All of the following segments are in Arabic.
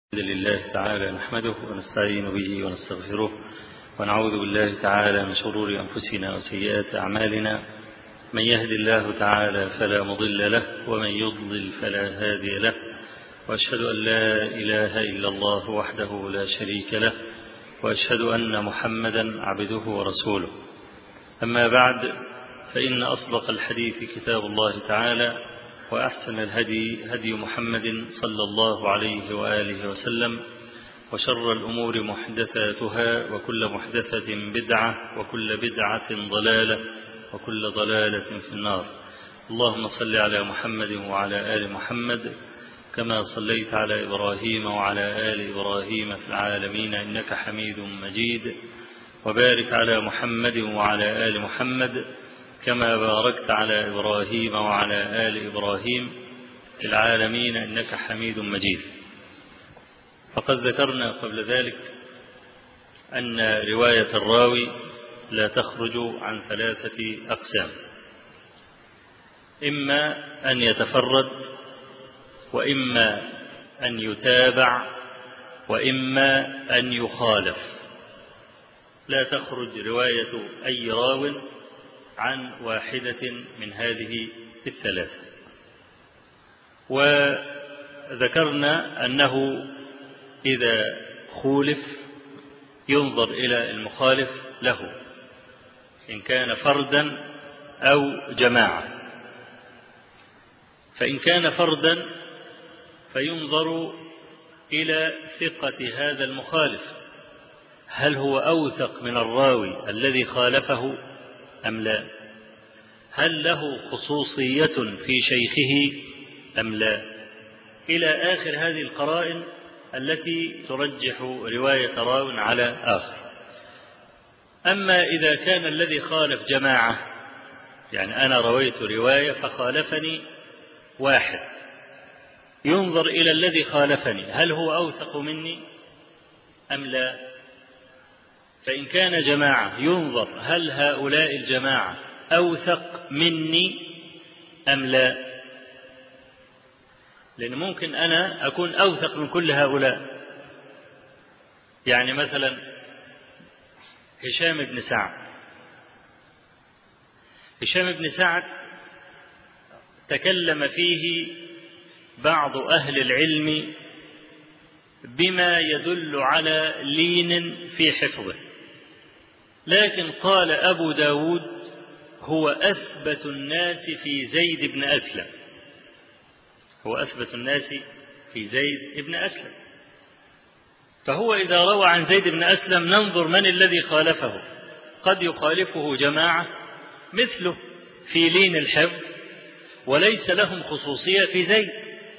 الحمد لله تعالى نحمده ونستعين به ونستغفره ونعوذ بالله تعالى من شرور أنفسنا وسيئات أعمالنا. من يهد الله تعالى فلا مضل له ومن يضلل فلا هادي له، وأشهد أن لا إله إلا الله وحده لا شريك له، وأشهد أن محمدا عبده ورسوله. أما بعد، فإن أصدق الحديث كتاب الله تعالى، وأحسن الهدي هدي محمد صلى الله عليه وآله وسلم، وشر الأمور محدثاتها، وكل محدثة بدعة، وكل بدعة ضلالة، وكل ضلالة في النار. اللهم صل على محمد وعلى آل محمد كما صليت على إبراهيم وعلى آل إبراهيم في العالمين إنك حميد مجيد، وبارك على محمد وعلى آل محمد كما باركت على إبراهيم وعلى آل إبراهيم في العالمين إنك حميد مجيد. فقد ذكرنا قبل ذلك أن رواية الراوي لا تخرج عن ثلاثة أقسام: إما أن يتفرد، وإما أن يتابع، وإما أن يخالف. لا تخرج رواية أي راو عن واحدة من هذه الثلاثة. وذكرنا أنه إذا خولف ينظر إلى المخالف له، إن كان فردا أو جماعة. فإن كان فردا فينظر إلى ثقة هذا المخالف، هل هو أوثق من الراوي الذي خالفه أم لا؟ هل له خصوصية في شيخه أم لا؟ إلى آخر هذه القرائن التي ترجح رواية راو على آخر. أما إذا كان الذي خالف جماعة، يعني أنا رويت رواية فخالفني واحد، ينظر إلى الذي خالفني هل هو أوثق مني أم لا. فإن كان جماعة ينظر هل هؤلاء الجماعة أوثق مني أم لا، لأن ممكن أنا أكون أوثق من كل هؤلاء. يعني مثلا هشام بن سعد تكلم فيه بعض أهل العلم بما يدل على لين في حفظه، لكن قال أبو داود هو أثبت الناس في زيد بن أسلم، فهو إذا روى عن زيد بن أسلم ننظر من الذي خالفه. قد يخالفه جماعة مثله في لين الحفظ وليس لهم خصوصية في زيد،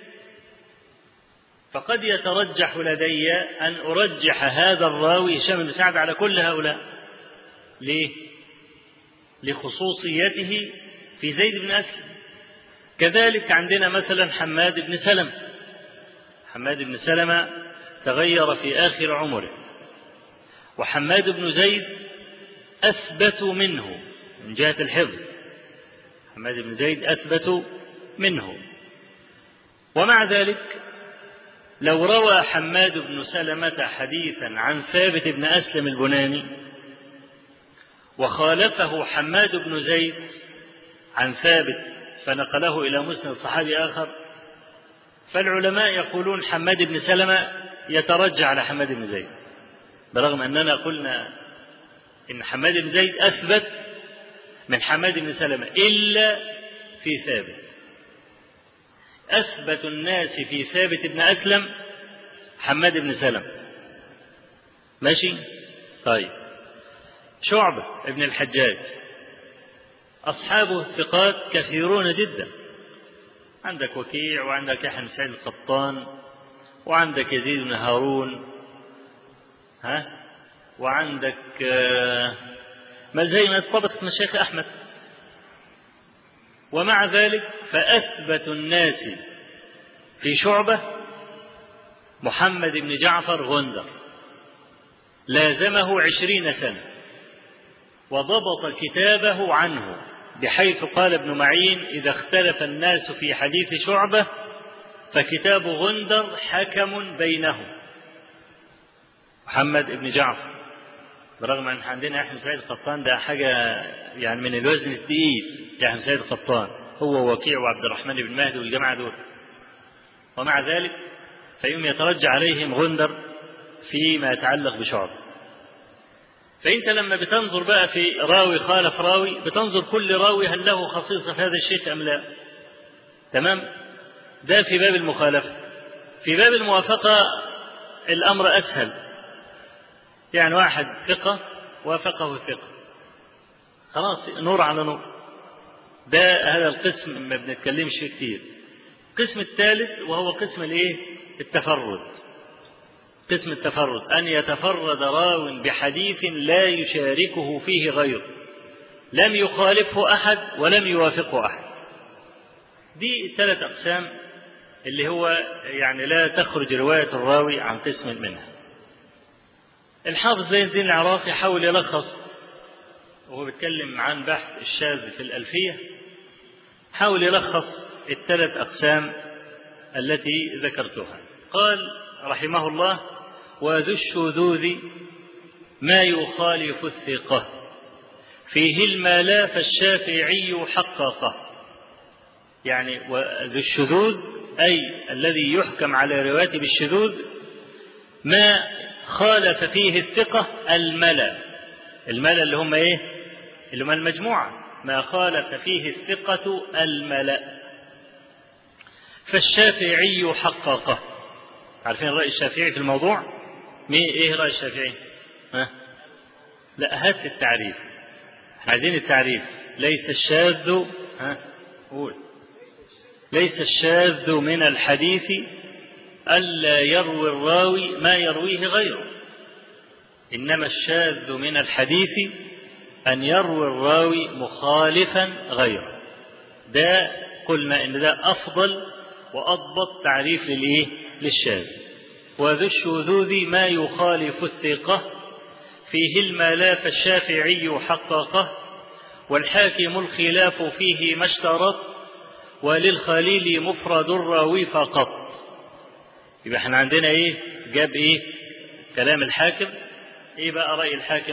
فقد يترجح لدي أن أرجح هذا الراوي هشام بن سعد على كل هؤلاء. ليه؟ لخصوصيته في زيد بن أسلم. كذلك عندنا مثلا حماد بن سلمة تغير في آخر عمره، وحماد بن زيد أثبت منه من جهة الحفظ، حماد بن زيد أثبت منه. ومع ذلك لو روى حماد بن سلمة حديثا عن ثابت بن أسلم البناني وخالفه حماد بن زيد عن ثابت فنقله إلى مسند صحابي آخر، فالعلماء يقولون حماد بن سلمة يترجع على حماد بن زيد، برغم أننا قلنا إن حماد بن زيد أثبت من حماد بن سلمة إلا في ثابت. أثبت الناس في ثابت بن أسلم حماد بن سلمة. ماشي؟ طيب، شعبة ابن الحجاج أصحابه الثقات كثيرون جدا، عندك وكيع، وعندك يحيى بن سعيد القطان، وعندك يزيد بن هارون، وعندك ما زي ما طبقت مشايخ أحمد. ومع ذلك فأثبت الناس في شعبة محمد بن جعفر غندر، لازمه 20 سنة وضبط كتابه عنه، بحيث قال ابن معين: إذا اختلف الناس في حديث شعبة فكتاب غندر حكم بينهم. محمد بن جعفر، برغم أن عندنا يحيى بن سعيد القطان ده حاجة يعني من الوزن الثقيل، يحيى بن سعيد القطان هو وكيع وعبد الرحمن بن مهدي والجماعة دول، ومع ذلك فيهم يترجع عليهم غندر فيما يتعلق بشعب. فأنت لما بتنظر بقى في راوي خالف راوي بتنظر كل راوي هل له خصيصة في هذا الشيخ أم لا. تمام؟ ده في باب المخالفة. في باب الموافقة الأمر أسهل، يعني واحد ثقة وافقه ثقة، خلاص نور على نور. ده هذا القسم ما بنتكلمش فيه كتير. القسم الثالث وهو قسم الايه؟ التفرد. قسم التفرد أن يتفرد راو بحديث لا يشاركه فيه غيره، لم يخالفه أحد ولم يوافقه أحد. دي 3 أقسام اللي هو يعني لا تخرج رواية الراوي عن قسم منها. الحافظ زين الدين العراقي حاول يلخص وهو بيتكلم عن بحث الشاذ في الألفية، حاول يلخص 3 أقسام التي ذكرتها. قال رحمه الله: وذو الشذوذ ما يخالف الثقة فيه الملا فالشافعي حققه. يعني وذو الشذوذ أي الذي يحكم على روايته بالشذوذ ما خالف فيه الثقة الملا. الملا اللي هم ايه؟ اللي هم المجموعة. ما خالف فيه الثقة الملا فالشافعي حققه. عارفين رأي الشافعي في الموضوع؟ ايه رأي الشافعي؟ لا، هات التعريف، عايزين التعريف. ليس الشاذ قول. ليس الشاذ من الحديث ألا يروي الراوي ما يرويه غيره، إنما الشاذ من الحديث أن يروي الراوي مخالفا غيره. ده قلنا إن ده أفضل وأضبط تعريف للشاذ. وذو الشذوذ ما يخالف الثقة فيه الملا فالشافعي حققه والحاكم الخلاف فيه ما اشترط وللخليل مفرد الراوي فقط. يبقى احنا عندنا ايه؟ جاب ايه؟ كلام الحاكم. ايه بقى رأي الحاكم؟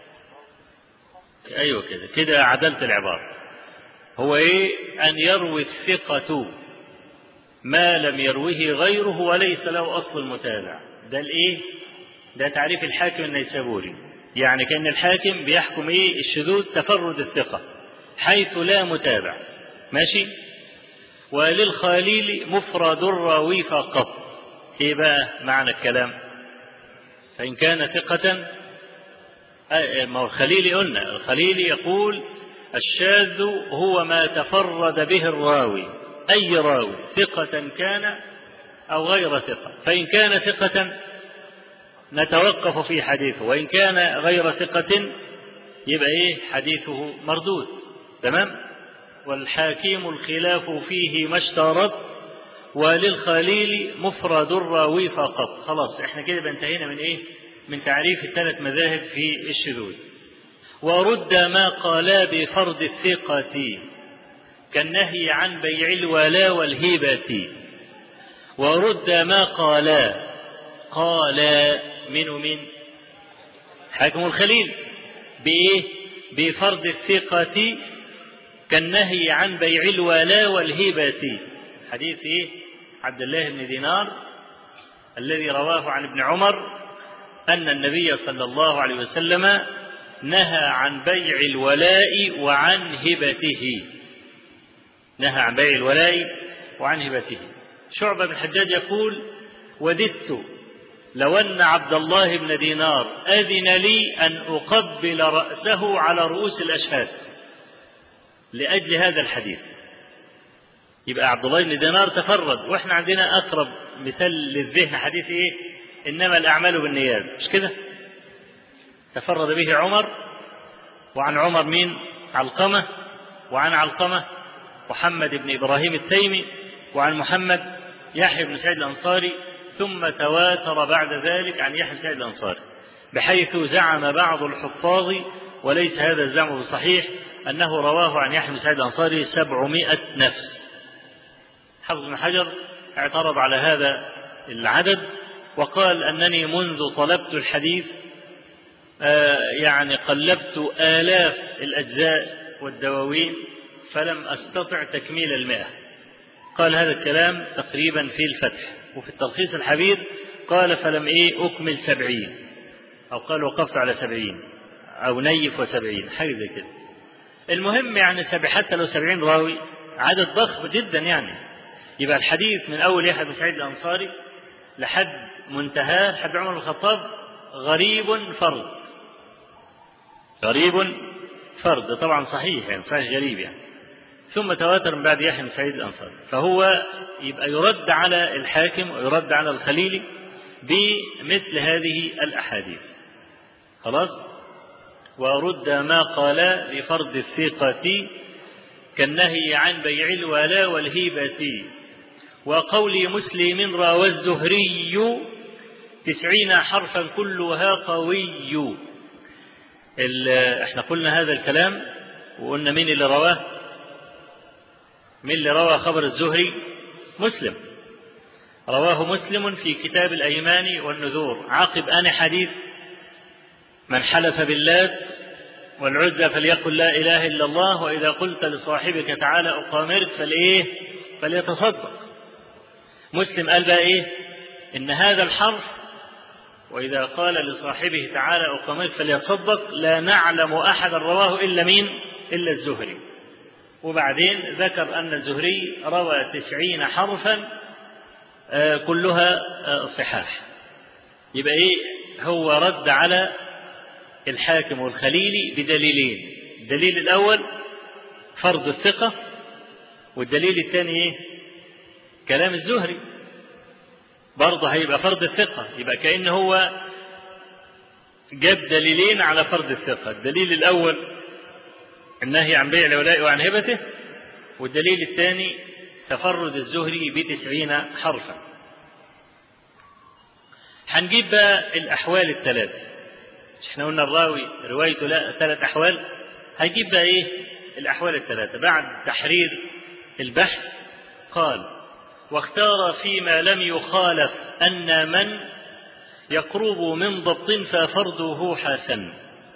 ايوه كده عدلت العبارة. هو ايه؟ ان يروي الثقة ما لم يروه غيره وليس له اصل المتابع. ده الايه؟ ده تعريف الحاكم النيسابوري. يعني كأن الحاكم بيحكم ايه؟ الشذوذ تفرد الثقة حيث لا متابع. ماشي؟ وللخليل مفرد الراوي فقط. ايه بقى معنى الكلام؟ فإن كان ثقة، ما هو الخليلي قلنا، الخليلي يقول الشاذ هو ما تفرد به الراوي، أي راوي ثقة كان أو غير ثقة. فإن كان ثقة نتوقف في حديثه، وإن كان غير ثقة يبقى إيه؟ حديثه مردود. تمام؟ والحاكم الخلاف فيه ما اشترط وللخليل مفرد الراوي فقط. خلاص احنا كده انتهينا من ايه؟ من تعريف ال3 مذاهب في الشذوذ. ورد ما قالا بفرض الثقة كالنهي عن بيع الولاء والهبة. ورد ما قالا من حاكم الخليل بإيه؟ بفرض الثقة كالنهي عن بيع الولاء والهبة. حديث إيه؟ عبد الله بن دينار الذي رواه عن ابن عمر أن النبي صلى الله عليه وسلم نهى عن بيع الولاء وعن هبته. نهى عن بيع الولاء وعن هبته. شعبة بن الحجاج يقول: وددت لو أن عبد الله بن دينار أذن لي أن أقبل رأسه على رؤوس الأشهاد لأجل هذا الحديث. يبقى عبد الله بن دينار تفرد، وإحنا عندنا أقرب مثال للذهن حديث إيه؟ إنما الأعمال بالنيات، مش كده؟ تفرد به عمر، وعن عمر مين؟ علقمة، وعن علقمة محمد بن إبراهيم التيمي، وعن محمد يحيى بن سعيد الأنصاري، ثم تواتر بعد ذلك عن يحيى بن سعيد الأنصاري، بحيث زعم بعض الحفاظ وليس هذا الزعم بصحيح أنه رواه عن يحيى بن سعيد الأنصاري 700 نفس. حافظ بن حجر اعترض على هذا العدد وقال أنني منذ طلبت الحديث يعني قلبت آلاف الأجزاء والدواوين فلم أستطع تكميل 100. قال هذا الكلام تقريبا في الفتح، وفي التلخيص الحبير قال فلم أكمل 70، أو قال وقفت على 70 أو نيف و70 حاجة زي كده. المهم يعني حتى لو 70 راوي عدد ضخم جدا يعني، يبقى الحديث من أول يحيى بن سعيد الأنصاري لحد منتهاه لحد عمر بن الخطاب غريب فرد. غريب فرد طبعا صحيح يعني، صحيح غريب يعني، ثم تواتر من بعد يحيى بن سعيد الأنصاري. فهو يبقى يرد على الحاكم ويرد على الخليلي بمثل هذه الأحاديث. خلاص. ورد ما قال لفرد الثقة كالنهي عن بيع الولاء والهبة، وقول مسلم راوى الزهري 90 حرفا كلها قوي. احنا قلنا هذا الكلام وقلنا مين اللي رواه؟ مين اللي روى خبر الزهري؟ مسلم. رواه مسلم في كتاب الأيمان والنذور عقب آن حديث من حلف باللات والعزى فليقل لا إله إلا الله، وإذا قلت لصاحبك تعالى أقامرك فليتصدق. مسلم قال بقى إن هذا الحرف وإذا قال لصاحبه تعالى أقامرك فليتصدق لا نعلم أحد رواه إلا مين؟ إلا الزهري. وبعدين ذكر أن الزهري روى 90 حرفا كلها صحاح. يبقى هو رد على الحاكم والخليلي بدليلين. الدليل الأول فرض الثقة، والدليل الثاني كلام الزهري. برضه هيبقى فرض الثقة، يبقى كأنه هو جاب دليلين على فرض الثقة. الدليل الأول النهي عن بيع الولاء وعن هبته، والدليل الثاني تفرد الزهري ب90 حرفا. هنجيب بقى الأحوال الثلاثة. احنا قلنا الراوي روايته لا 3 أحوال، هيجيب بقى الأحوال الثلاثة بعد تحرير البحث. قال واختار فيما لم يخالف أن من يقرب من ضبط ففرده حسن.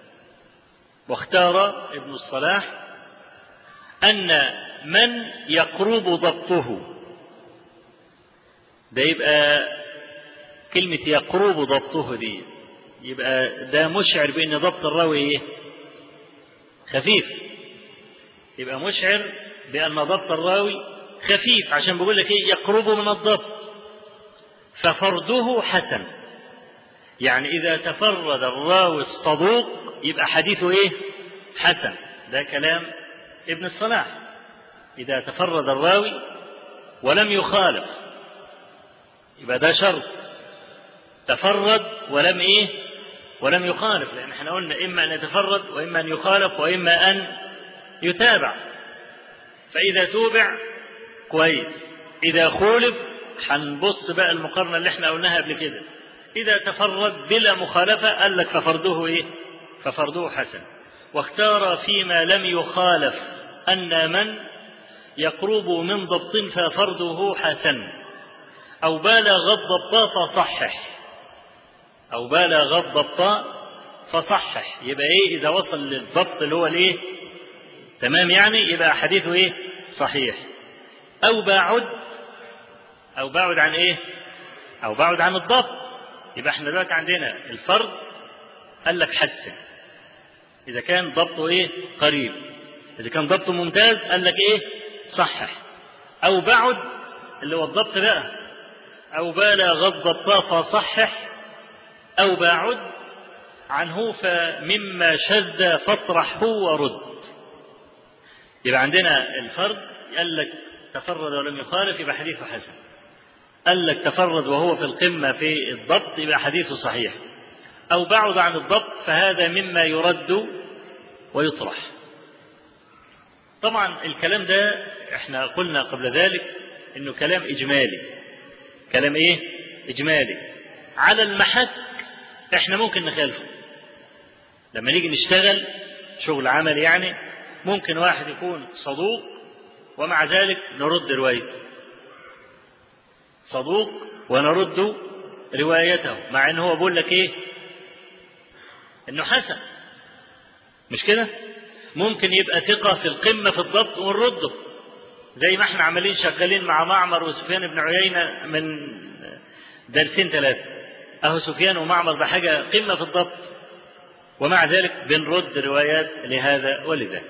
واختار ابن الصلاح أن من يقرب ضبطه، ده يبقى كلمة يقرب ضبطه دي يبقى ده مشعر بأن ضبط الراوي خفيف، يبقى مشعر بأن ضبط الراوي خفيف، عشان بيقول لك يقرب من الضبط ففرده حسن. يعني إذا تفرد الراوي الصدوق يبقى حديثه حسن. ده كلام ابن الصلاح. إذا تفرد الراوي ولم يخالف يبقى ده شرط، تفرد ولم يخالف، لأن احنا قلنا إما أن يتفرد وإما أن يخالف وإما أن يتابع. فإذا توبع كويس، إذا خولف هنبص بقى المقارنة اللي احنا قلناها قبل كده. إذا تفرد بلا مخالفة قال لك ففرده حسن. واختار فيما لم يخالف أن من يقرب من ضبط ففرده حسن، أو بالغ الضبط فصحح. أو بالغ الضبط فصحح، يبقى إذا وصل للضبط اللي هو تمام يعني، يبقى حديثه صحيح. أو بعد عن أو بعد عن الضبط. يبقى احنا دلوقتي عندنا الفرد قال لك حسن إذا كان ضبطه قريب، إذا كان ضبطه ممتاز قال لك صحح. أو بعد اللي هو الضبط بقى، أو بالغ الضبط فصحح، أو بعد عنه فمما شذ فاطرحه ورد. يبقى عندنا الفرد قال لك تفرد ولم يخالف يبقى حديثه حسن، قال لك تفرد وهو في القمة في الضبط يبقى حديثه صحيح، أو بعد عن الضبط فهذا مما يرد ويطرح. طبعا الكلام ده احنا قلنا قبل ذلك انه كلام اجمالي. كلام اجمالي على المحك. احنا ممكن نخالفه لما نيجي نشتغل شغل عمل، يعني ممكن واحد يكون صدوق ومع ذلك نرد روايته. صدوق ونرد روايته، مع أنه هو بيقول لك إيه؟ أنه حسن، مش كده؟ ممكن يبقى ثقة في القمة في الضبط ونرده، زي ما احنا عمالين شغالين مع معمر وسفيان بن عيينة من درسين 3. أهو سفيان ومعمر ده حاجة قمة في الضبط، ومع ذلك بنرد روايات لهذا ولذا.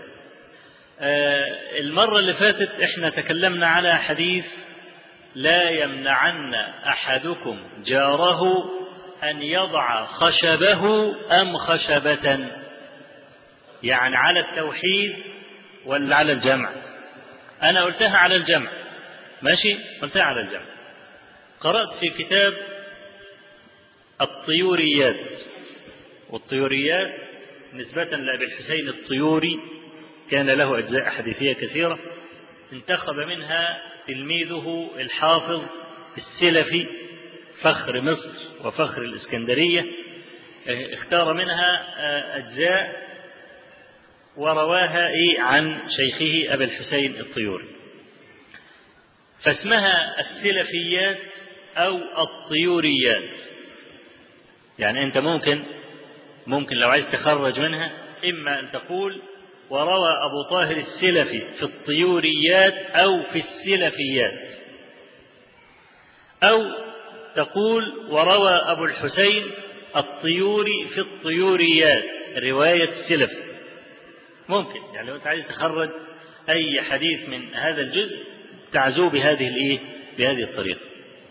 المرة اللي فاتت احنا تكلمنا على حديث لا يمنعن أحدكم جاره أن يضع خشبه أم خشبة، يعني على التوحيد ولا على الجمع؟ أنا قلتها على الجمع، ماشي، قلتها على الجمع. قرأت في كتاب الطيوريات، والطيوريات نسبة لأبي الحسين الطيوري كان له أجزاء حديثية كثيرة، انتخب منها تلميذه الحافظ السلفي فخر مصر وفخر الإسكندرية، اختار منها أجزاء ورواها عن شيخه أبي الحسين الطيوري، فاسمها السلفيات أو الطيوريات. يعني أنت ممكن لو عايز تخرج منها إما أن تقول وروى أبو طاهر السلفي في الطيوريات أو في السلفيات، أو تقول وروى أبو الحسين الطيوري في الطيوريات رواية السلفي. ممكن يعني لو أنت عايز تخرج أي حديث من هذا الجزء تعزوه بهذه الطريقة.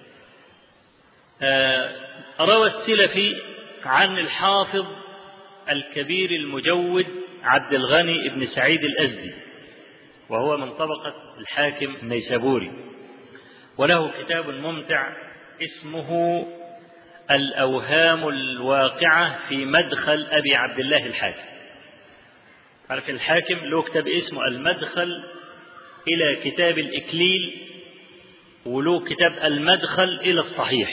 روى السلفي عن الحافظ الكبير المجود عبد الغني بن سعيد الأزدي، وهو من طبقة الحاكم النيسابوري، وله كتاب ممتع اسمه الأوهام الواقعة في مدخل أبي عبد الله الحاكم. عارف الحاكم له كتاب اسمه المدخل إلى كتاب الإكليل، وله كتاب المدخل إلى الصحيح.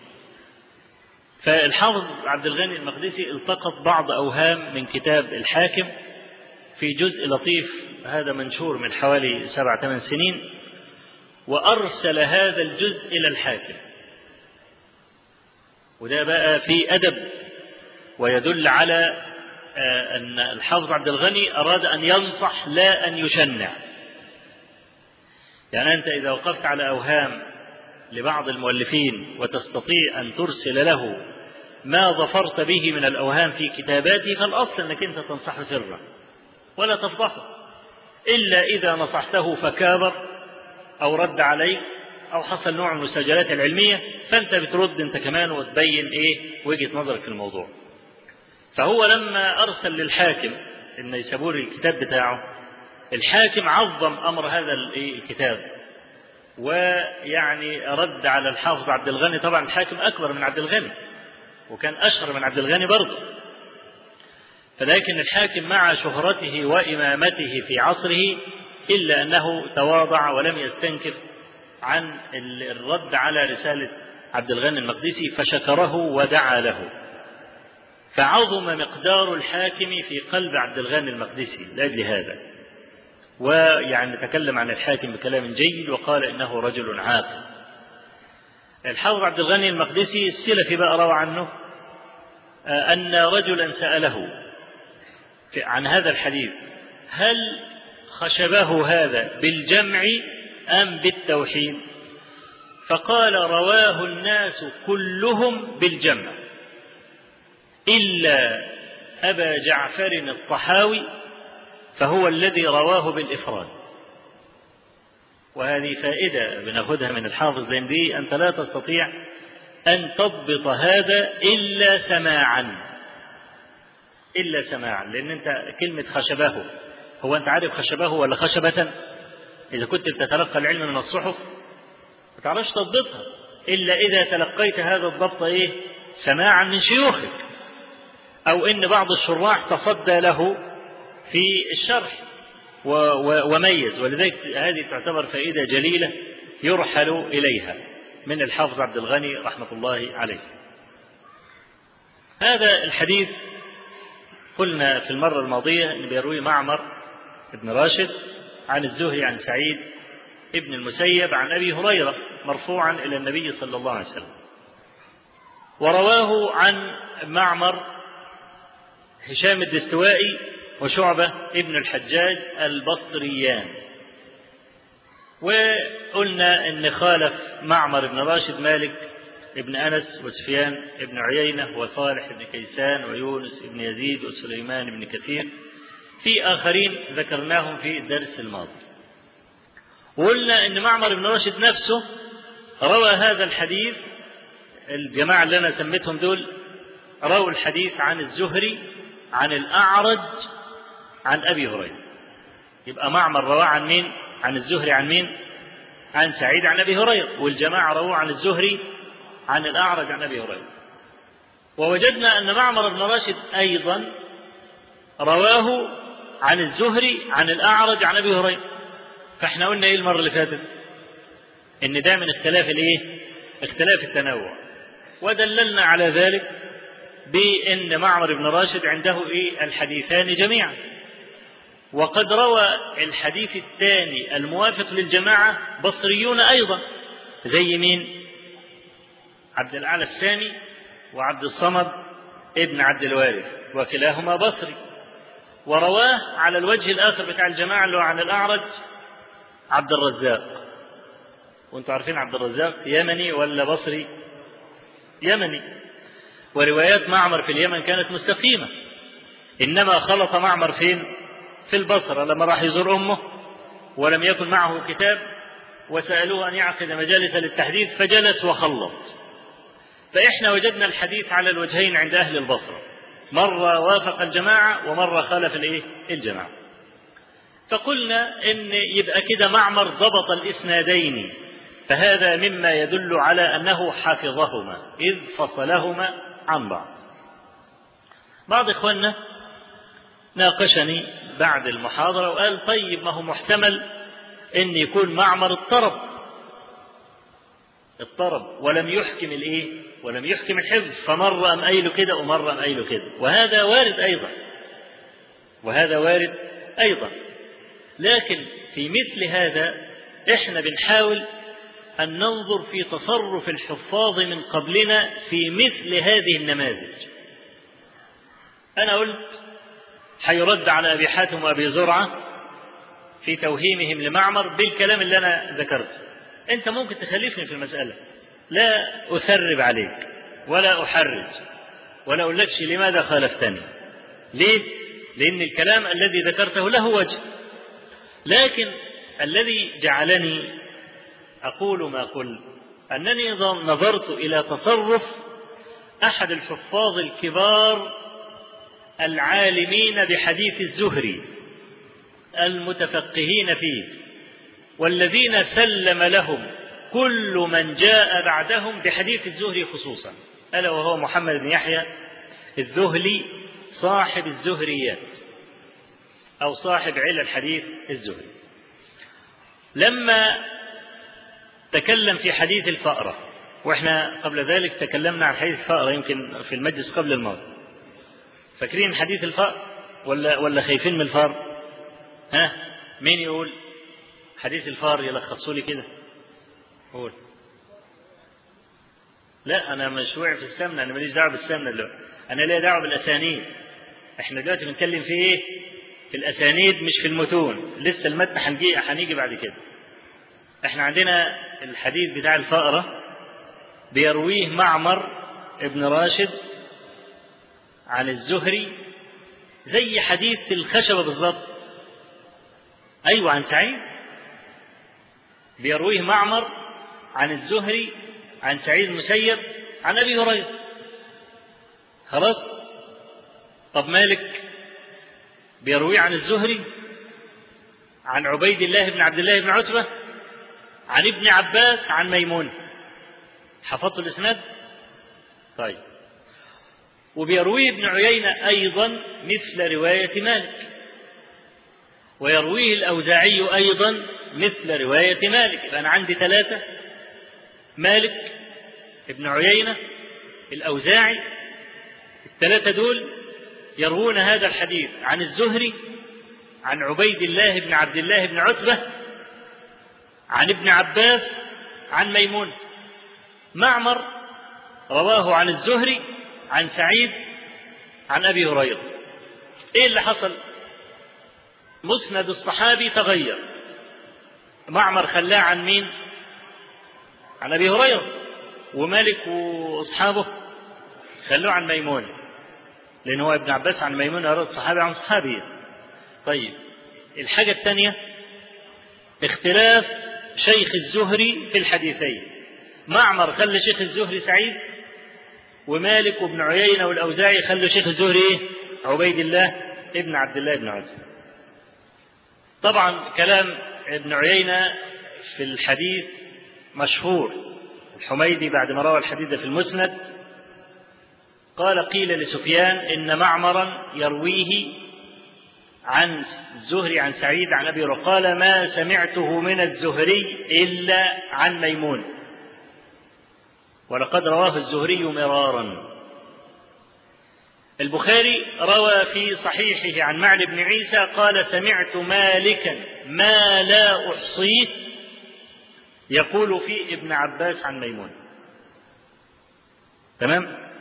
فالحافظ عبد الغني المقدسي التقط بعض أوهام من كتاب الحاكم في جزء لطيف، هذا منشور من حوالي 7-8 سنين، وأرسل هذا الجزء إلى الحاكم. وده بقى في أدب، ويدل على أن الحافظ عبد الغني أراد أن ينصح لا أن يشنع. يعني أنت إذا وقفت على أوهام لبعض المؤلفين وتستطيع أن ترسل له ما ظفرت به من الأوهام في كتاباته، فالأصل أنك أنت تنصحه سرا ولا تفضحه، إلا إذا نصحته فكابر أو رد عليك أو حصل نوع من المساجلات العلمية، فأنت بترد أنت كمان وتبين وجهة نظرك في الموضوع. فهو لما أرسل للحاكم النيسابوري الكتاب بتاعه، الحاكم عظم أمر هذا الكتاب، ويعني رد على الحافظ عبد الغني. طبعا الحاكم أكبر من عبد الغني وكان أشهر من عبد الغني برضه، فلكن الحاكم مع شهرته وإمامته في عصره إلا أنه تواضع ولم يستنكف عن الرد على رسالة عبد الغني المقدسي، فشكره ودعا له، فعظم مقدار الحاكم في قلب عبد الغني المقدسي لأجل هذا. ويعني تكلم عن الحاكم بكلام جيد وقال إنه رجل عاقل. الحافظ عبد الغني المقدسي السلفي بقى روى عنه أن رجلا سأله عن هذا الحديث: هل خشبه هذا بالجمع أم بالتوحيد؟ فقال: رواه الناس كلهم بالجمع إلا أبا جعفر الطحاوي فهو الذي رواه بالإفراد. وهذه فائدة بناخذها من الحافظ، لأن دي أنت لا تستطيع أن تضبط هذا إلا سماعا، لأن أنت كلمة خشبه، هو أنت عارف خشبه ولا خشبة؟ إذا كنت بتتلقى العلم من الصحف ما تعرفش تضبطها إلا إذا تلقيت هذا الضبط سماعا من شيوخك، أو إن بعض الشراح تصدى له في الشرح وميز. ولذلك هذه تعتبر فائدة جليلة يرحل إليها من الحافظ عبد الغني رحمة الله عليه. هذا الحديث قلنا في المرة الماضية أن بيروي معمر ابن راشد عن الزهري عن سعيد ابن المسيب عن أبي هريرة مرفوعا إلى النبي صلى الله عليه وسلم. ورواه عن معمر هشام الدستوائي وشعبة ابن الحجاج البصريان. وقلنا إن خالف معمر بن راشد مالك ابن أنس وسفيان ابن عيينة وصالح ابن كيسان ويونس ابن يزيد وسليمان ابن كثير، في آخرين ذكرناهم في الدرس الماضي. وقلنا إن معمر بن راشد نفسه روى هذا الحديث، الجماعة اللي أنا سميتهم دول رووا الحديث عن الزهري عن الأعرج عن أبي هريرة. يبقى معمر رواه عن مين؟ عن الزهري عن مين؟ عن سعيد عن أبي هريرة، والجماعة رواه عن الزهري عن الأعرج عن أبي هريرة. ووجدنا أن معمر بن راشد أيضا رواه عن الزهري عن الأعرج عن أبي هريرة. فإحنا قلنا إيه المرة اللي فاتت؟ إن ده من اختلاف الإيه؟ اختلاف التنوع. ودللنا على ذلك بأن معمر بن راشد عنده إيه؟ الحديثان جميعا. وقد روى الحديث الثاني الموافق للجماعة بصريون أيضا، زي مين؟ عبد الأعلى السامي وعبد الصمد ابن عبد الوارث، وكلاهما بصري. ورواه على الوجه الآخر بتاع الجماعة اللي هو عن الأعرج عبد الرزاق. وانتم عارفين عبد الرزاق يمني ولا بصري؟ يمني. وروايات معمر في اليمن كانت مستقيمة، إنما خلط معمر فين؟ في البصرة لما راح يزور أمه ولم يكن معه كتاب، وسألوه أن يعقد مجالس للتحديث فجلس وخلط. فإحنا وجدنا الحديث على الوجهين عند أهل البصرة، مرة وافق الجماعة ومرة خالف الجماعة. فقلنا إن يبقى كده معمر ضبط الإسنادين، فهذا مما يدل على أنه حفظهما إذ فصلهما عن بعض. بعض إخواننا ناقشني بعد المحاضرة وقال طيب ما هو محتمل إن يكون معمر اضطرب ولم يحكم ولم يحكم الحفظ، فمرة أم قايله كده ومرة أم قايله كده، وهذا وارد أيضا. لكن في مثل هذا إحنا بنحاول أن ننظر في تصرف الحفاظ من قبلنا في مثل هذه النماذج. أنا قلت حيرد على أبي حاتم وأبي زرعة في توهيمهم لمعمر بالكلام اللي أنا ذكرته. أنت ممكن تخالفني في المسألة، لا أثرب عليك ولا أحرج ولا أقول لكش لماذا خالفتني. ليه؟ لأن الكلام الذي ذكرته له وجه، لكن الذي جعلني أقول ما قل أنني نظرت إلى تصرف أحد الحفاظ الكبار العالمين بحديث الزهري المتفقهين فيه، والذين سلم لهم كل من جاء بعدهم بحديث الزهري خصوصا، ألا وهو محمد بن يحيى الذهلي صاحب الزهريات أو صاحب علل الحديث الزهري. لما تكلم في حديث الفأرة، وإحنا قبل ذلك تكلمنا عن حديث الفأرة يمكن في المجلس قبل الماضي، فاكرين حديث الفأر ولا خايفين من الفأر؟ مين يقول حديث الفأر؟ يلخصوا لي كده، قول. لا أنا مش واعي في السمنة، أنا ماليش دعوة بالسمنة دلوقتي، أنا ليا دعوة بالأسانيد. إحنا دلوقتي بنتكلم في إيه؟ في الأسانيد مش في المتون، لسه المتن هنيجي بعد كده. إحنا عندنا الحديث بتاع الفأرة بيرويه معمر ابن راشد عن الزهري زي حديث الخشبة بالضبط. أيوة عن سعيد، بيرويه معمر عن الزهري عن سعيد المسيب عن أبي هريرة. خلاص. طب مالك بيرويه عن الزهري عن عبيد الله بن عبد الله بن عتبة عن ابن عباس عن ميمون. حفظت الإسناد؟ طيب. وبيرويه ابن عيينة أيضا مثل رواية مالك، ويرويه الأوزاعي أيضا مثل رواية مالك. يبقى أنا عندي ثلاثة: مالك، ابن عيينة، الأوزاعي. الثلاثة دول يروون هذا الحديث عن الزهري عن عبيد الله بن عبد الله بن عتبة عن ابن عباس عن ميمون. معمر رواه عن الزهري عن سعيد عن أبي هريرة. إيه اللي حصل؟ مسند الصحابي تغير. معمر خلاه عن مين؟ عن أبي هريرة. ومالك وأصحابه خلوه عن ميمون، لأن هو ابن عباس عن ميمون أراد صحابي عن صحابية. طيب الحاجة الثانية اختلاف شيخ الزهري في الحديثين. معمر خلى شيخ الزهري سعيد، ومالك وابن عيينة والأوزاعي خلوا شيخ الزهري إيه؟ عبيد الله ابن عبد الله بن عتبة. طبعا كلام ابن عيينة في الحديث مشهور. الحميدي بعد ما روى الحديث في المسند قال: قيل لسفيان إن معمرا يرويه عن الزهري عن سعيد عن أبي هريرة، قال: ما سمعته من الزهري إلا عن ميمون، ولقد رواه الزهري مرارا. البخاري روى في صحيحه عن معن بن عيسى قال: سمعت مالكا ما لا أحصيه يقول في ابن عباس عن ميمون. تمام؟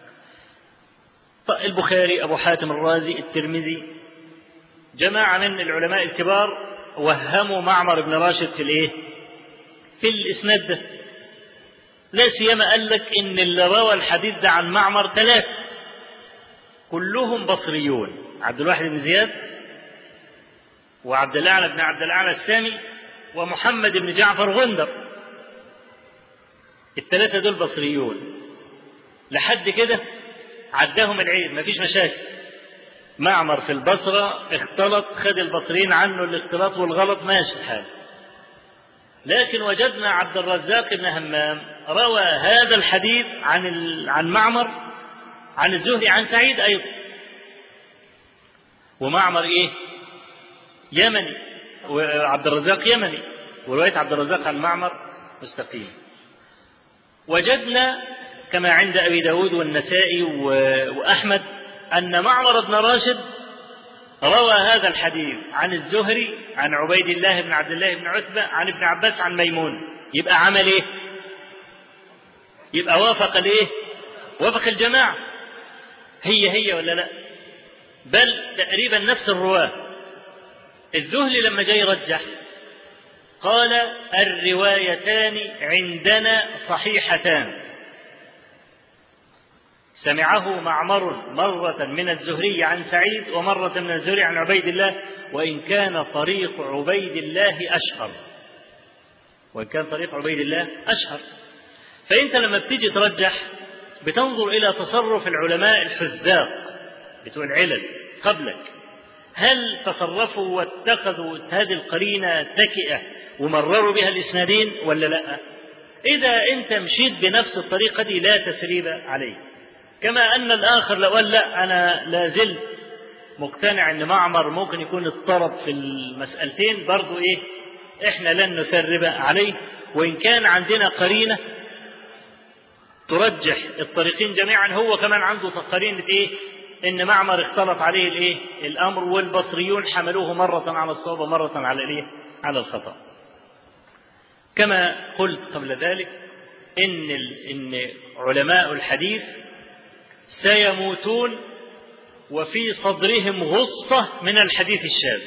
البخاري، أبو حاتم الرازي، الترمذي، جماعة من العلماء الكبار وهموا معمر بن راشد في الايه؟ في الإسناد ده. لا سيما قال لك إن اللي روى الحديث ده عن معمر 3 كلهم بصريون: عبد الواحد بن زياد، وعبد الأعلى بن عبد الأعلى السامي، ومحمد بن جعفر غندر. ال3 دول بصريون. لحد كده عداهم العيد، مفيش مشاكل. معمر في البصرة اختلط، خد البصريين عنه الاختلاط والغلط، ماشي الحال. لكن وجدنا عبد الرزاق بن همام روى هذا الحديث عن معمر عن الزهري عن سعيد أيضا. ومعمر إيه؟ يمني، وعبد الرزاق يمني، ورواية عبد الرزاق عن معمر مستقيم. وجدنا كما عند أبي داود والنسائي وأحمد أن معمر بن راشد روى هذا الحديث عن الزهري عن عبيد الله بن عبد الله بن عتبة عن ابن عباس عن ميمون. يبقى عمل إيه؟ يبقى وافق الإيه؟ وافق الجماعة. هي ولا لا؟ بل تقريبا نفس الرواة. الزهري لما جاي يرجح قال: الروايتان عندنا صحيحتان، سمعه معمر مرة من الزهري عن سعيد ومرة من الزهري عن عبيد الله، وإن كان طريق عبيد الله أشهر. فأنت لما بتيجي ترجح بتنظر إلى تصرف العلماء الحذاق بتوع العلل قبلك، هل تصرفوا واتخذوا هذه القرينة تكئة ومرروا بها الإسنادين ولا لا؟ إذا أنت مشيت بنفس الطريقة دي لا تسريب عليه. كما أن الآخر لو قال: لا أنا لازلت مقتنع أن معمر ممكن يكون اضطرب في المسألتين، برضو إيه؟ إحنا لن نسرب عليه، وإن كان عندنا قرينة ترجح الطريقين جميعا. هو كمان عنده قرينة إيه؟ إن معمر اختلط عليه الإيه؟ الأمر، والبصريون حملوه مرة على الصواب ومرة على الإيه؟ على الخطأ. كما قلت قبل ذلك إن علماء الحديث سيموتون وفي صدرهم غصة من الحديث الشاذ.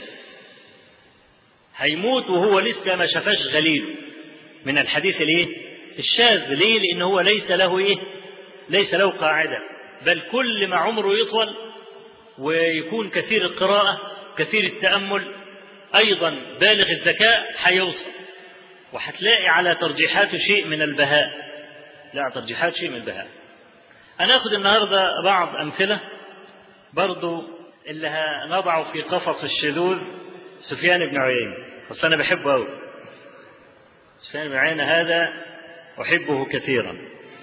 هيموت وهو لسه ما شافش غليله من الحديث الشاذ. ليه؟ لأنه هو ليس له قاعدة، بل كل ما عمره يطول ويكون كثير القراءة كثير التأمل أيضا بالغ الذكاء هيوصل، وهتلاقي على ترجيحاته شيء من البهاء. لا، ترجيحات شيء من البهاء. أنا أخذ النهاردة بعض أمثلة برضو اللي نضع في قفص الشذوذ سفيان بن عيينة، بس أنا بحبه أوي. سفيان بن عيينة هذا أحبه كثيرا.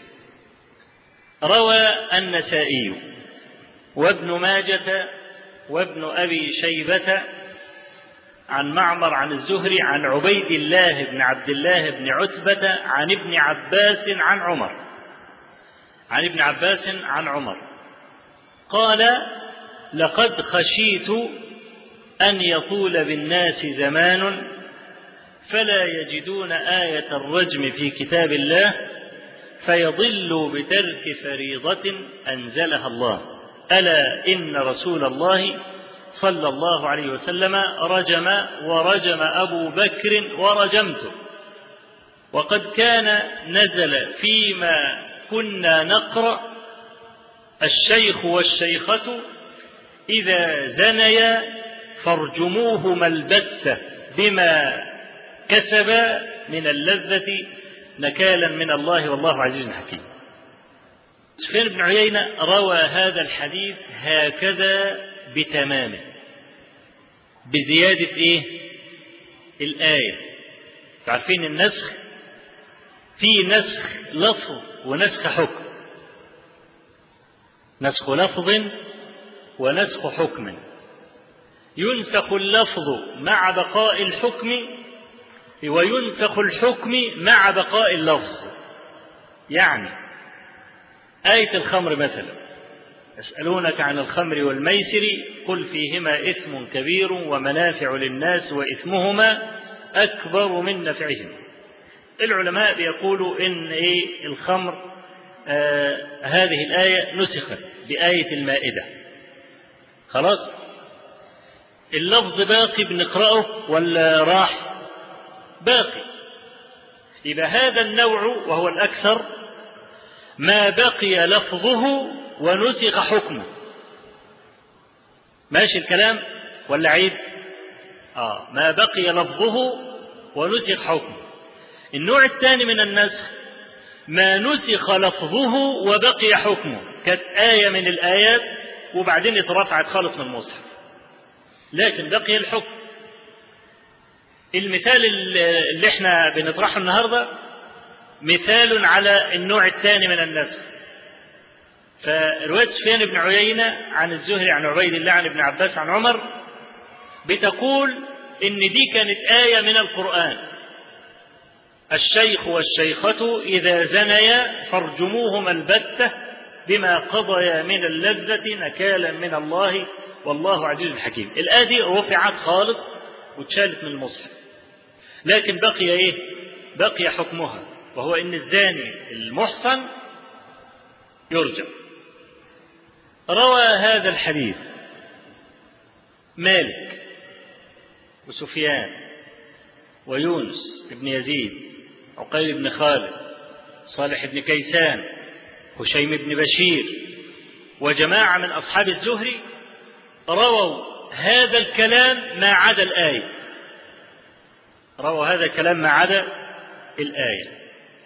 روى النسائي وابن ماجة وابن أبي شيبة عن معمر عن الزهري عن عبيد الله بن عبد الله بن عتبة عن ابن عباس عن عمر قال: لقد خشيت أن يطول بالناس زمان فلا يجدون آية الرجم في كتاب الله فيضلوا بترك فريضة أنزلها الله. ألا إن رسول الله صلى الله عليه وسلم رجم ورجم أبو بكر ورجمته، وقد كان نزل فيما كنا نقرأ: الشيخ والشيخة إذا زنيا فارجموهما البتة بما كسبا من اللذة نكالا من الله والله عزيز حكيم. سفيان بن عيينة روى هذا الحديث هكذا بتمامه، بزيادة الآية. تعرفين النسخ، في نسخ لفظ ونسخ حكم، نسخ لفظ ونسخ حكم. ينسخ اللفظ مع بقاء الحكم، وينسخ الحكم مع بقاء اللفظ. يعني آية الخمر مثلا: يسألونك عن الخمر والميسر قل فيهما إثم كبير ومنافع للناس وإثمهما أكبر من نفعهما. العلماء بيقولوا إن الخمر هذه الآية نسخت بآية المائدة. خلاص، اللفظ باقي بنقرأه ولا راح؟ باقي. يبقى هذا النوع وهو الأكثر ما بقي لفظه ونسخ حكمه. ماشي الكلام ولا عيد؟ ما بقي لفظه ونسخ حكمه. النوع الثاني من النسخ ما نسخ لفظه وبقي حكمه، كانت آية من الآيات وبعدين اترفعت خالص من المصحف لكن بقي الحكم. المثال اللي احنا بنطرحه النهارده مثال على النوع الثاني من النسخ. فرواية سفيان بن عيينة عن الزهري عن عبيد الله عن ابن عباس عن عمر بتقول إن دي كانت آية من القرآن: الشيخ والشيخة إذا زنيا فارجموهما البتة بما قضيا من اللذة نكالا من الله والله عزيز حكيم. الآية دي رفعت خالص واتشالت من المصحف، لكن بقي بقي حكمها، وهو إن الزاني المحصن يرجم. روى هذا الحديث مالك وسفيان ويونس بن يزيد، عقيل بن خالد، صالح بن كيسان، هشيم بن بشير، وجماعة من أصحاب الزهري رووا هذا الكلام ما عدا الآية. رووا هذا الكلام ما عدا الآية.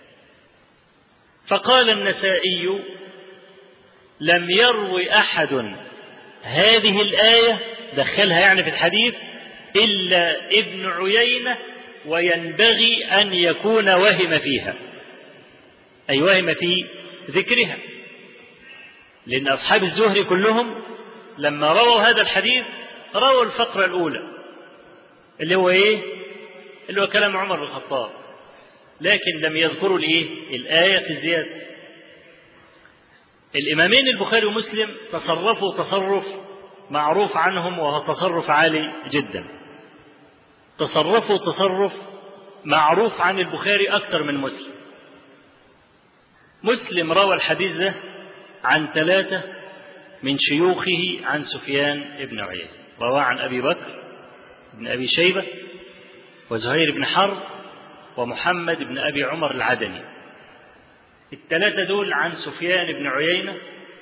فقال النسائي: لم يروي أحد هذه الآية، دخلها يعني في الحديث، إلا ابن عيينة، وينبغي أن يكون وهم فيها، أي وهم في ذكرها، لأن أصحاب الزهري كلهم لما رووا هذا الحديث رووا الفقرة الأولى اللي هو اللي هو كلام عمر بن الخطاب، لكن لم يذكروا الآية في الزيادة. الإمامين البخاري ومسلم تصرفوا تصرف معروف عنهم وهو تصرف عالي جدا. تصرفوا تصرف معروف عن البخاري أكثر من مسلم. مسلم روى الحديث ده عن 3 من شيوخه عن سفيان بن عيينة. رواه عن أبي بكر بن أبي شيبة وزهير بن حرب ومحمد بن أبي عمر العدني. ال3 دول عن سفيان بن عيينة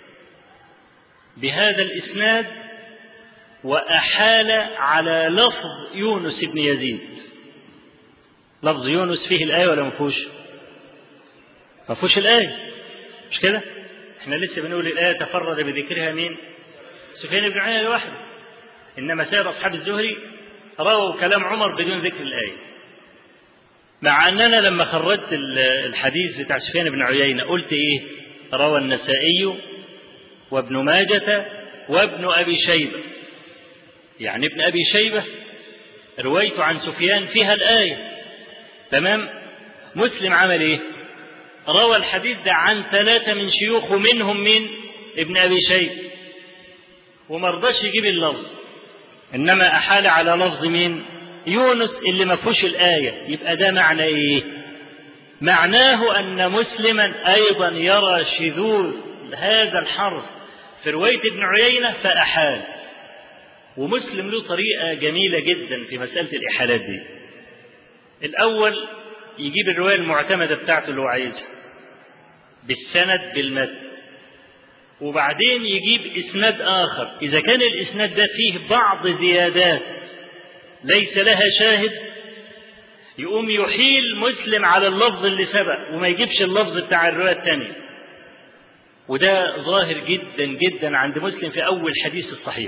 بهذا الإسناد، وأحال على لفظ يونس بن يزيد. لفظ يونس فيه الآية ولا مفوش؟ مفوش الآية، مش كده؟ احنا لسه بنقول الآية تفرد بذكرها مين؟ سفيان بن عيينة لوحده، إنما سائر أصحاب الزهري رووا كلام عمر بدون ذكر الآية. مع أننا لما خرجت الحديث بتاع سفيان بن عيينة قلت روى النسائي وابن ماجة وابن أبي شيبة، يعني ابن أبي شيبة روايته عن سفيان فيها الآية، تمام؟ مسلم عمل روى الحديث ده عن 3 من شيوخه، منهم من ابن أبي شيبة، ومرضاش يجيب اللفظ، إنما أحال على لفظ مين؟ يونس اللي ما فيهوش الآية، يبقى ده معنى إيه؟ معناه أن مسلما أيضا يرى شذوذ هذا الحرف في رواية ابن عيينة فأحال. ومسلم له طريقة جميلة جدا في مسألة الإحالات دي. الأول يجيب الرواية المعتمدة بتاعته اللي هو عايزها بالسند بالمتن، وبعدين يجيب إسناد آخر إذا كان الإسناد ده فيه بعض زيادات ليس لها شاهد، يقوم يحيل مسلم على اللفظ اللي سبق وما يجيبش اللفظ بتاع الرواية الثانية. وده ظاهر جدا جدا عند مسلم في أول حديث في الصحيح،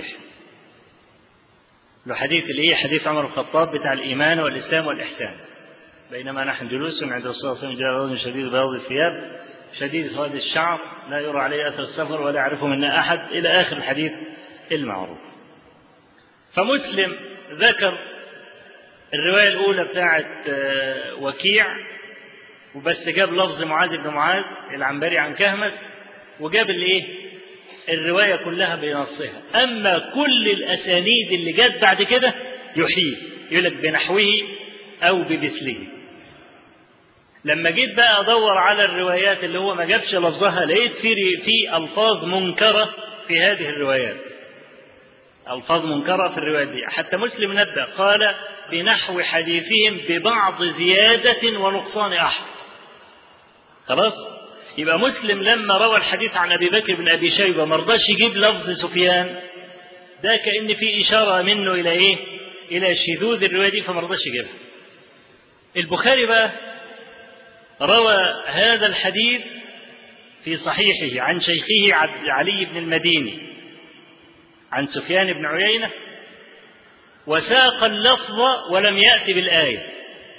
له حديث اللي هي حديث عمر بن الخطاب بتاع الإيمان والإسلام والإحسان. بينما نحن جلوس عند الرسول صلى الله عليه وسلم جاء رجل شديد بياض الثياب شديد سواد الشعر لا يرى عليه أثر السفر ولا يعرفه منا أحد، إلى آخر الحديث المعروف. فمسلم ذكر الرواية الأولى بتاعت وكيع وبس، جاب لفظ معاذ بن معاذ العنبري عن كهمس، وجاب الرواية كلها بنصها. أما كل الأسانيد اللي جت بعد كده يحيل، يقول لك بنحوه أو بمثله. لما جيت بقى أدور على الروايات اللي هو ما جابش لفظها، لقيت في ألفاظ منكرة في هذه الروايات، ألفاظ منكرة في الروايات دي. حتى مسلم نبأ قال بنحو حديثهم ببعض زيادة ونقصان أحد. خلاص، يبقى مسلم لما روى الحديث عن أبي بكر بن أبي شيبة ما رضاش يجيب لفظ سفيان، ده كأن في إشارة منه إلى إلى شذوذ الرواية دي، فما رضاش يجيبها. البخاري بقى روى هذا الحديث في صحيحه عن شيخه علي بن المديني عن سفيان بن عيينة، وساق اللفظ ولم يأتي بالآية،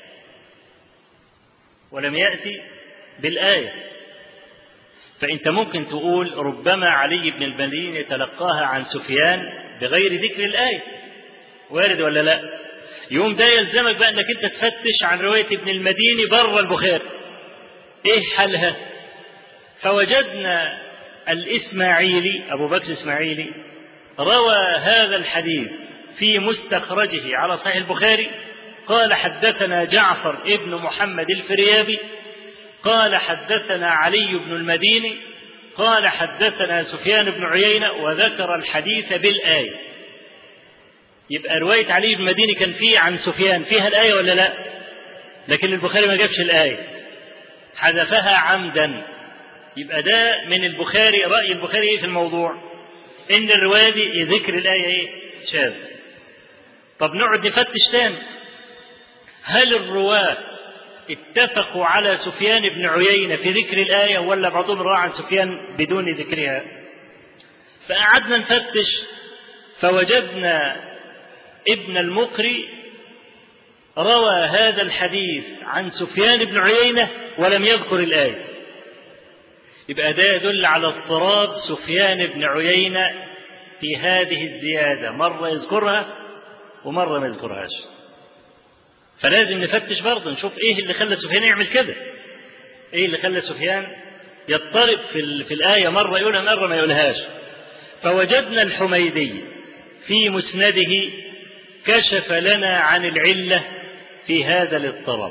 ولم يأتي بالآية. فأنت ممكن تقول ربما علي بن المديني تلقاها عن سفيان بغير ذكر الآية، وارد ولا لا؟ يوم ده يلزمك بقى أنك أنت تفتش عن رواية ابن المديني بره البخاري إيه حالها. فوجدنا الإسماعيلي أبو بكر الإسماعيلي روى هذا الحديث في مستخرجه على صحيح البخاري، قال حدثنا جعفر ابن محمد الفريابي قال حدثنا علي بن المديني قال حدثنا سفيان بن عيينة، وذكر الحديث بالآية. يبقى رواية علي بن المديني كان فيه عن سفيان فيها الآية ولا لا؟ لكن البخاري ما جابش الآية، حذفها عمدا. يبقى ده من البخاري، رأي البخاري في الموضوع إن الرواية دي ذكر الآية شاذ. طب نقعد نفتش تاني، هل الرواة اتفقوا على سفيان بن عيينة في ذكر الآية ولا بعضهم روى عن سفيان بدون ذكرها؟ فقعدنا نفتش فوجدنا ابن المقري روى هذا الحديث عن سفيان بن عيينة ولم يذكر الآية. يبقى ده يدل على اضطراب سفيان بن عيينة في هذه الزيادة، مرة يذكرها ومرة ما يذكرهاش. فلازم نفتش برضه نشوف ايه اللي خلى سفيان يعمل كده، ايه اللي خلى سفيان يضطرب في الآية، مرة يقولها مرة ما يقولهاش. فوجدنا الحميدي في مسنده كشف لنا عن العلة في هذا الاضطراب.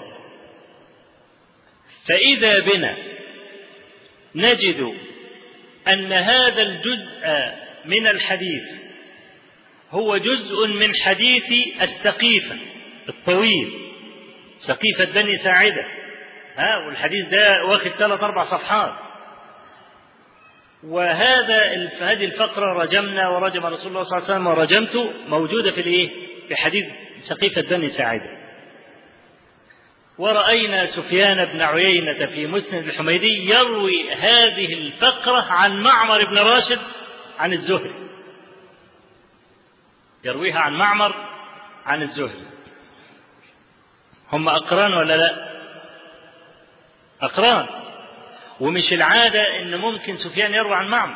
فإذا بنا نجد أن هذا الجزء من الحديث هو جزء من حديث السقيفة الطويل، سقيفة بني ساعدة، والحديث ده واخد 3-4 صفحات. هذه الفقرة رجمنا ورجم رسول الله صلى الله عليه وسلم ورجمته موجودة في حديث سقيفة بني ساعدة. ورأينا سفيان بن عيينة في مسند الحميدي يروي هذه الفقرة عن معمر بن راشد عن الزهري، يرويها عن معمر عن الزهري. هم أقران ولا لا؟ أقران. ومش العادة إن ممكن سفيان يروي عن معمر.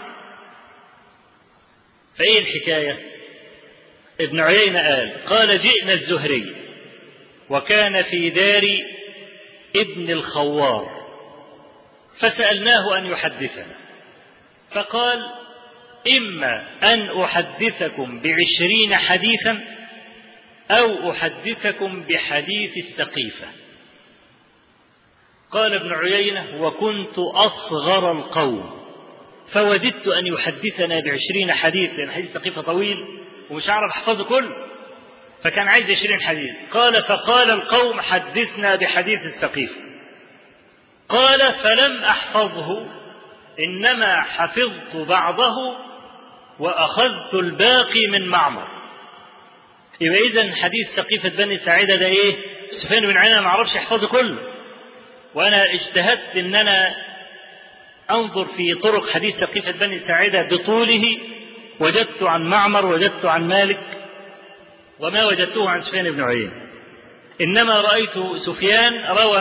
فإيه الحكاية؟ ابن عيينة قال جئنا الزهري وكان في دار ابن الخوار فسألناه أن يحدثنا، فقال إما أن أحدثكم ب20 حديثا أو أحدثكم بحديث السقيفة. قال ابن عيينة: وكنت أصغر القوم فوددت أن يحدثنا ب20 حديث، لأن حديث السقيفة طويل ومش هعرف أحفظه كله، فكان عايز 20 حديث. قال: فقال القوم: حدثنا بحديث السقيفة. قال: فلم أحفظه، إنما حفظت بعضه وأخذت الباقي من معمر. يبقى إذن حديث سقيفة بني ساعدة ده إيه؟ سفيان بن عيينة ما عرفش يحفظه كله، وأنا اجتهدت إن أنا أنظر في طرق حديث سقيفة بني ساعدة بطوله، وجدت عن معمر، وجدت عن مالك، وما وجدته عن سفيان بن عيينة. إنما رأيت سفيان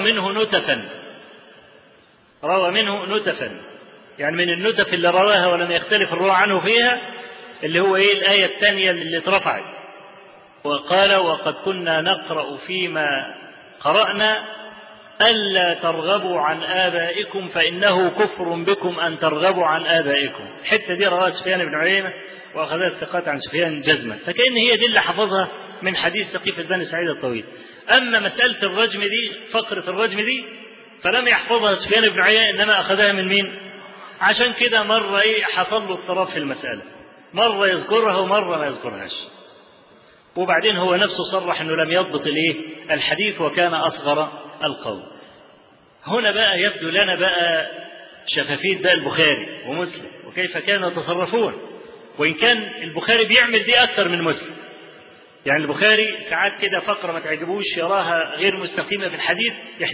روى منه نتفا، يعني من النتف اللي رواها ولم يختلف الرواة عنه فيها، اللي هو إيه؟ الآية الثانية اللي اترفعت: وقال: وقد كنا نقرأ فيما قرأنا ألا ترغبوا عن آبائكم فإنه كفر بكم أن ترغبوا عن آبائكم. الحتة دي رواها سفيان بن عيينة وأخذها الثقات عن سفيان جزما، فكأن هي دي اللي حفظها من حديث سقيفة بني سعيد الطويل. أما مسألة الرجم دي، فقرة الرجم دي، فلم يحفظها سفيان بن عيينة، إنما أخذها من مين؟ عشان كده مرة حصل له اضطراب في المسألة، مرة يذكرها ومرة ما يذكرهاش. وبعدين هو نفسه صرح أنه لم يضبط الحديث وكان أصغر القول. هنا بقى يبدو لنا بقى شفافية بقى البخاري ومسلم وكيف كانوا يتصرفون، وإن كان البخاري بيعمل دي أكثر من مسلم. يعني البخاري ساعات كده فقرة ما تعجبوش يراها غير مستقيمة في الحديث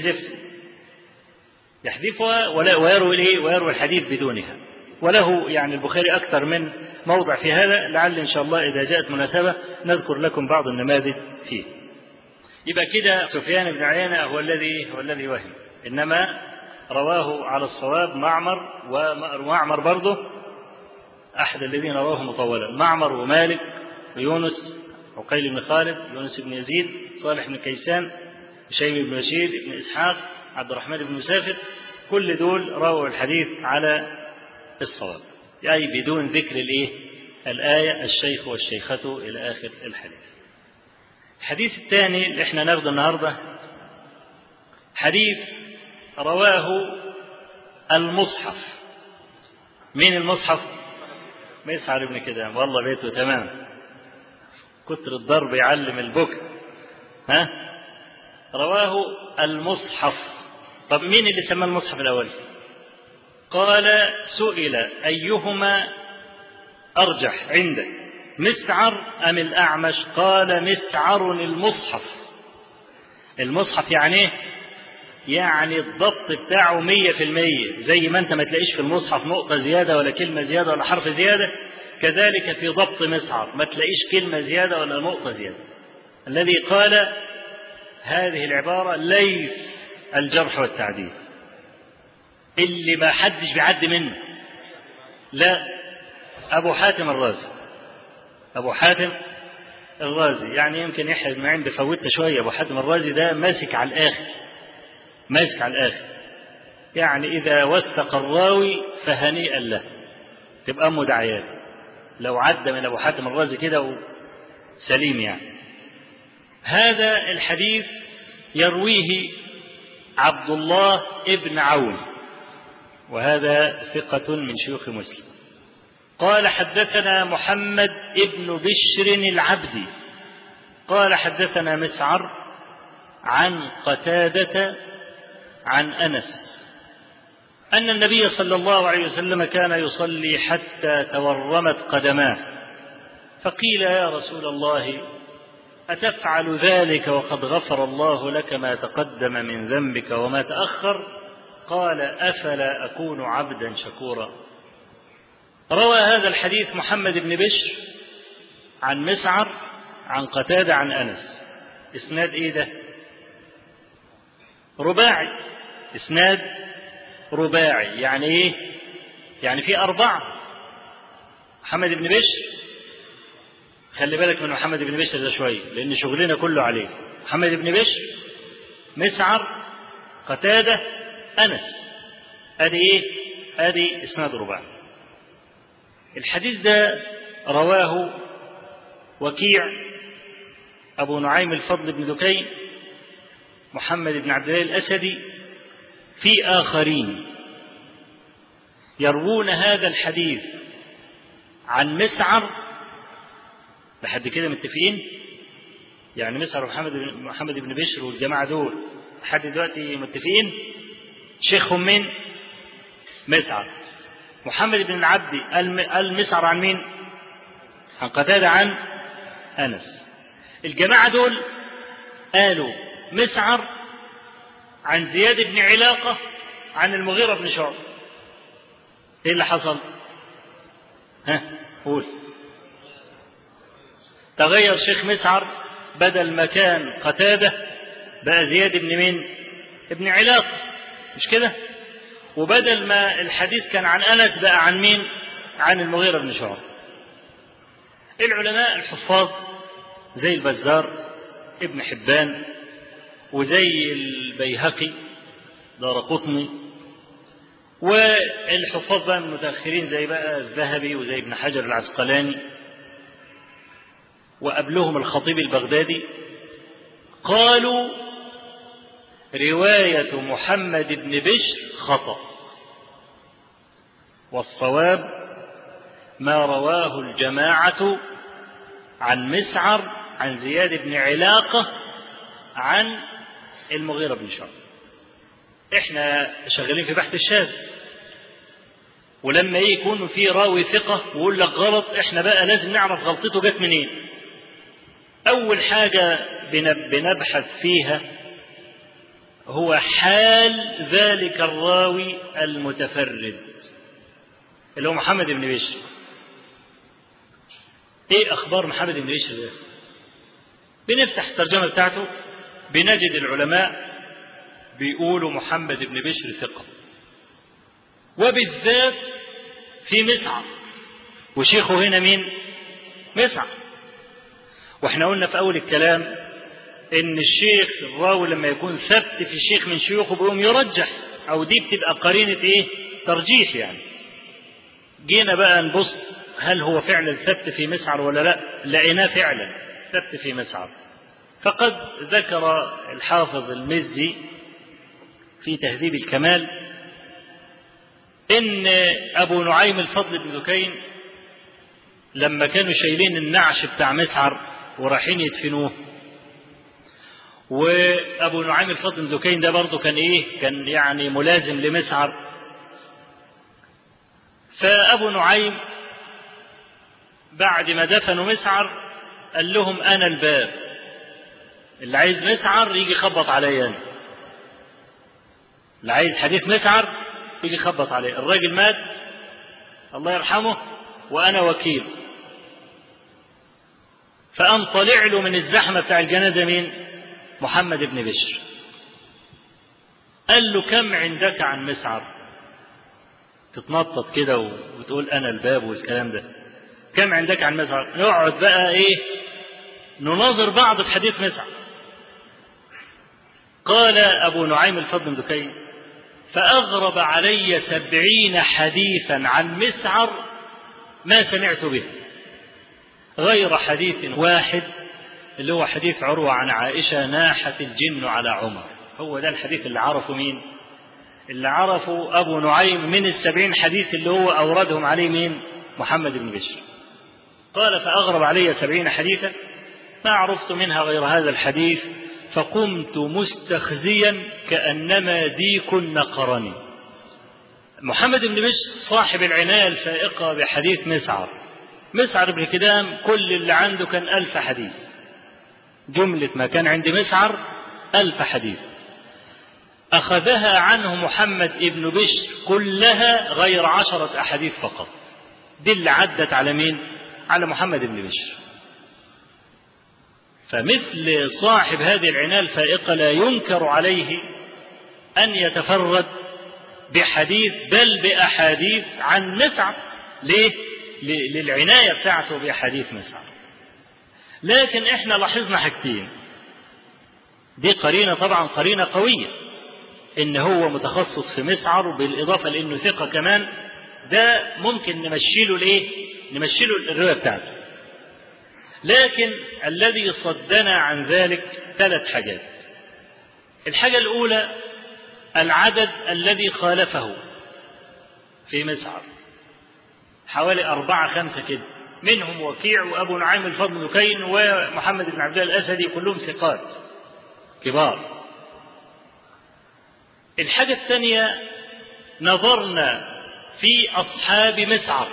يحذفها ويروي الحديث بدونها، وله يعني البخاري أكثر من موضع في هذا، لعل إن شاء الله إذا جاءت مناسبة نذكر لكم بعض النماذج فيه. يبقى كده سفيان بن عيينة هو الذي وهم، إنما رواه على الصواب ومعمر برضه أحد الذين رواه مطولا، معمر ومالك ويونس، عقيل بن خالد، يونس بن يزيد، صالح بن كيسان، هشيم بن بشير بن إسحاق، عبد الرحمن بن مسافر، كل دول رووا الحديث على الصواب، أي بدون ذكر الآية الشيخ والشيخة إلى آخر الحديث. الحديث الثاني اللي احنا ناخده النهارده حديث رواه المصحف. مين المصحف؟ مسعر ابن كدام، والله بيته تمام، كتر الضرب يعلم البكر. رواه المصحف. طب مين اللي سمى المصحف الأول؟ قال: سئل أيهما أرجح عندك، مسعر أم الأعمش؟ قال: مسعر المصحف. المصحف يعني ايه؟ يعني الضبط بتاعه 100%، زي ما انت ما تلاقيش في المصحف نقطة زيادة ولا كلمة زيادة ولا حرف زيادة، كذلك في ضبط مسعر ما تلاقيش كلمة زيادة ولا نقطة زيادة. الذي قال هذه العبارة ليث الجرح والتعديل، اللي ما حدش بيعدي منه، لا، أبو حاتم الرازي، يعني يمكن يحيى بن معين بفوتة شوية. أبو حاتم الرازي ده ماسك على الآخر، يعني إذا وثق الراوي فهنيئا له، تبقى مدعيات لو عدى من أبو حاتم الرازي كده سليم. يعني هذا الحديث يرويه عبد الله ابن عون، وهذا ثقة من شيوخ مسلم. قال: حدثنا محمد ابن بشر العبدي قال: حدثنا مسعر عن قتادة عن أنس أن النبي صلى الله عليه وسلم كان يصلي حتى تورمت قدماه، فقيل: يا رسول الله، أتفعل ذلك وقد غفر الله لك ما تقدم من ذنبك وما تأخر؟ قال: أفلا أكون عبدا شكورا. روى هذا الحديث محمد بن بشر عن مسعر عن قتادة عن أنس. إسناد إيه ده؟ رباعي، إسناد رباعي. يعني إيه؟ يعني في 4. محمد بن بشر، خلي بالك من محمد بن بشر ده شوية لأن شغلنا كله عليه. محمد بن بشر، مسعر، قتادة، أنس، أدي إيه؟ أدي إسناد رباعي. الحديث ده رواه وكيع أبو نعيم الفضل بن دكين، محمد بن عبد الله الأسدي، في آخرين يروون هذا الحديث عن مسعر. لحد كده متفقين؟ يعني مسعر ومحمد بن بشر والجماعة دول لحد دلوقتي متفقين؟ شيخهم مين؟ مسعر. محمد بن العبدي المسعر عن مين؟ عن قتادة عن أنس. الجماعة دول قالوا مسعر عن زياد بن علاقة عن المغيرة بن شعبة. ايه اللي حصل؟ قول. تغير شيخ مسعر، بدل ما كان قتادة بقى زياد بن مين؟ ابن علاقة، مش كده؟ وبدل ما الحديث كان عن أنس بقى عن مين؟ عن المغيرة بن شعبة. العلماء الحفاظ زي البزار، ابن حبان، وزي البيهقي، دارقطني، والحفاظ بقى المتأخرين زي بقى الذهبي وزي ابن حجر العسقلاني، وقبلهم الخطيب البغدادي، قالوا رواية محمد بن بشر خطأ، والصواب ما رواه الجماعة عن مسعر عن زياد بن علاقة عن المغيرة بن شعبة. احنا شغالين في بحث الشاذ، ولما يكون في راوي ثقة ويقول لك غلط، احنا بقى لازم نعرف غلطته جت منين. أول حاجة بنبحث فيها هو حال ذلك الراوي المتفرد اللي هو محمد بن بشر. ايه أخبار محمد بن بشر ده؟ بنفتح الترجمة بتاعته بنجد العلماء بيقولوا محمد بن بشر ثقة، وبالذات في مسعر، وشيخه هنا مين؟ مسعر. واحنا قلنا في أول الكلام إن الشيخ الراوي لما يكون ثبت في الشيخ من شيوخه بيقوم يرجح، أو دي بتبقى قرينة إيه؟ ترجيح يعني. جينا بقى نبص هل هو فعلا ثبت في مسعر ولا لا؟ لقيناه فعلا ثبت في مسعر. فقد ذكر الحافظ المزي في تهذيب الكمال إن أبو نعيم الفضل بن دكين لما كانوا شايلين النعش بتاع مسعر ورايحين يدفنوه، وأبو نعيم الفضل بن دكين ده برضه كان إيه؟ كان يعني ملازم لمسعر. فأبو نعيم بعد ما دفنوا مسعر قال لهم أنا الباب، اللي عايز مسعر يجي يخبط عليا أنا، اللي عايز حديث مسعر يجي يخبط عليه. الراجل مات الله يرحمه وأنا وكيل. فقام طلع له من الزحمة بتاع الجنازة مين؟ محمد بن بشر. قال له كم عندك عن مسعر؟ تتنطط كده وتقول أنا الباب والكلام ده. كم عندك عن مسعر؟ نقعد بقى إيه؟ نناظر بعض في حديث مسعر. قال أبو نعيم الفضل بن دكين فأغرب علي 70 حديثا عن مسعر ما سمعت به غير حديث واحد، اللي هو حديث عروة عن عائشة ناحت الجن على عمر. هو ده الحديث اللي عرفوا مين؟ اللي عرفوا أبو نعيم من 70 حديث اللي هو أوردهم عليه مين؟ محمد بن بشر. قال فأغرب علي 70 حديثا ما عرفت منها غير هذا الحديث، فقمت مستخزيا كأنما ديك نقرني. محمد بن بشر صاحب العناية الفائقة بحديث مسعر. مسعر بن كدام كل اللي عنده كان 1000 حديث، جملة ما كان عند مسعر 1000 حديث. أخذها عنه محمد بن بشر كلها غير 10 أحاديث فقط. دي اللي عدت على مين؟ على محمد بن بشر. فمثل صاحب هذه العناية الفائقة لا ينكر عليه أن يتفرد بحديث بل بأحاديث عن مسعر. ليه؟ للعناية بتاعته بأحاديث مسعر. لكن احنا لاحظنا حاجتين، دي قرينة طبعا قرينة قوية، ان هو متخصص في مسعر بالإضافة لأنه ثقة كمان، ده ممكن نمشيله الرواية بتاعته. لكن الذي صدنا عن ذلك 3 حاجات. الحاجة الأولى العدد الذي خالفه في مسعر، حوالي 4-5 كده، منهم وكيع وأبو نعيم الفضل دكين ومحمد بن عبد الله الأسدي، كلهم ثقات كبار. الحاجة الثانية نظرنا في أصحاب مسعر.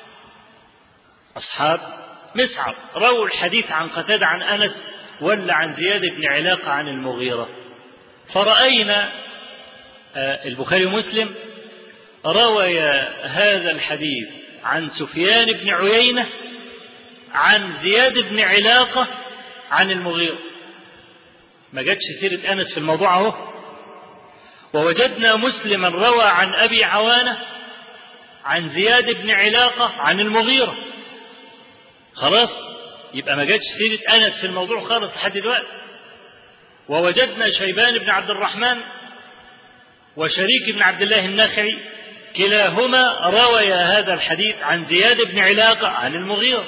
أصحاب مسعر رووا الحديث عن قتادة عن أنس ولا عن زياد بن علاقة عن المغيرة، فرأينا البخاري ومسلم روي هذا الحديث عن سفيان بن عيينة عن زياد بن علاقة عن المغيرة، ما جاتش سيرة أنس في الموضوع اهو. ووجدنا مسلما روى عن أبي عوانة عن زياد بن علاقة عن المغيرة، خلاص يبقى ما جاتش سيرة أنس في الموضوع خالص لحد دلوقتي. ووجدنا شيبان بن عبد الرحمن وشريك بن عبد الله النخعي كلاهما روي هذا الحديث عن زياد بن علاقة عن المغيرة.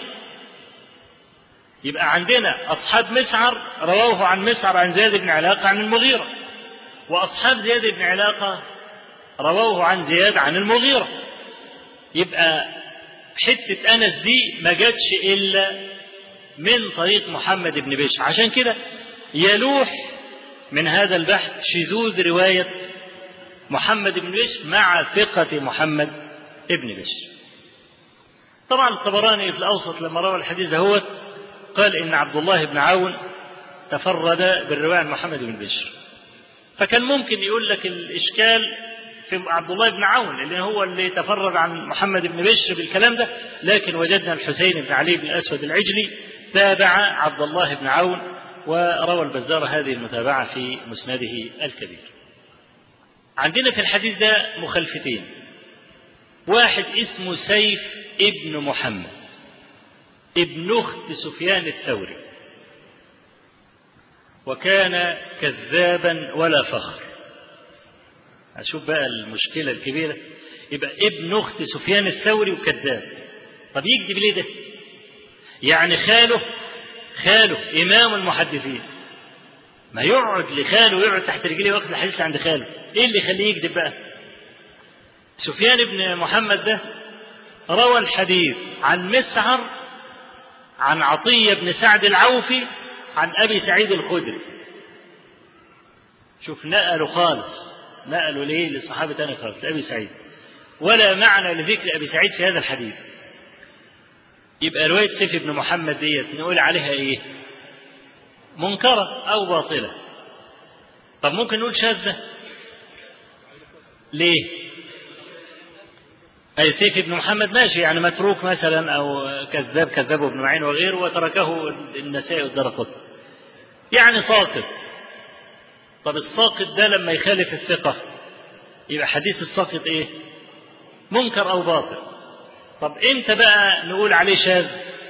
يبقى عندنا أصحاب مسعر رووه عن مسعر عن زياد بن علاقة عن المغيرة، وأصحاب زياد بن علاقة رووه عن زياد عن المغيرة. يبقى حتة أنس دي ما جاتش إلا من طريق محمد بن بشر، عشان كده يلوح من هذا البحث شذوذ رواية محمد بن بشر مع ثقة محمد بن بشر. طبعا الطبراني في الأوسط لما روى الحديث هو قال إن عبد الله بن عون تفرد بالرواية عن محمد بن بشر، فكان ممكن يقول لك الإشكال في عبد الله بن عون اللي هو اللي تفرد عن محمد بن بشر بالكلام ده، لكن وجدنا الحسين بن علي بن الأسود العجلي تابع عبد الله بن عون، وروى البزار هذه المتابعة في مسنده الكبير. عندنا في الحديث ده مخالفتين، واحد اسمه سيف ابن محمد ابن أخت سفيان الثوري، وكان كذابا ولا فخر. أشوف بقى المشكلة الكبيرة، يبقى ابن أخت سفيان الثوري وكذاب. طب يكذب ليه ده؟ يعني خاله إمام المحدثين، ما يقعد لخاله ويقعد تحت رجليه وقت الحديث عند خاله، إيه اللي يخليه يكذب بقى؟ سفيان بن محمد ده روى الحديث عن مسعر عن عطية بن سعد العوفي عن أبي سعيد الخدري. شوف نقلوا خالص، نقلوا ليه للصحابة تاني خالص لأبي سعيد، ولا معنى لذكر أبي سعيد في هذا الحديث. يبقى رواية سيف بن محمد ديت نقول عليها إيه؟ منكرة أو باطلة. طب ممكن نقول شاذة، ليه؟ أي سيف بن محمد ماشي، يعني متروك مثلا أو كذاب ابن معين وغيره وتركه النسائي والدرقطني، يعني ساقط. طب الساقط ده لما يخالف الثقة يبقى حديث الساقط إيه؟ منكر أو باطل. طب إمتى بقى نقول عليه شاذ؟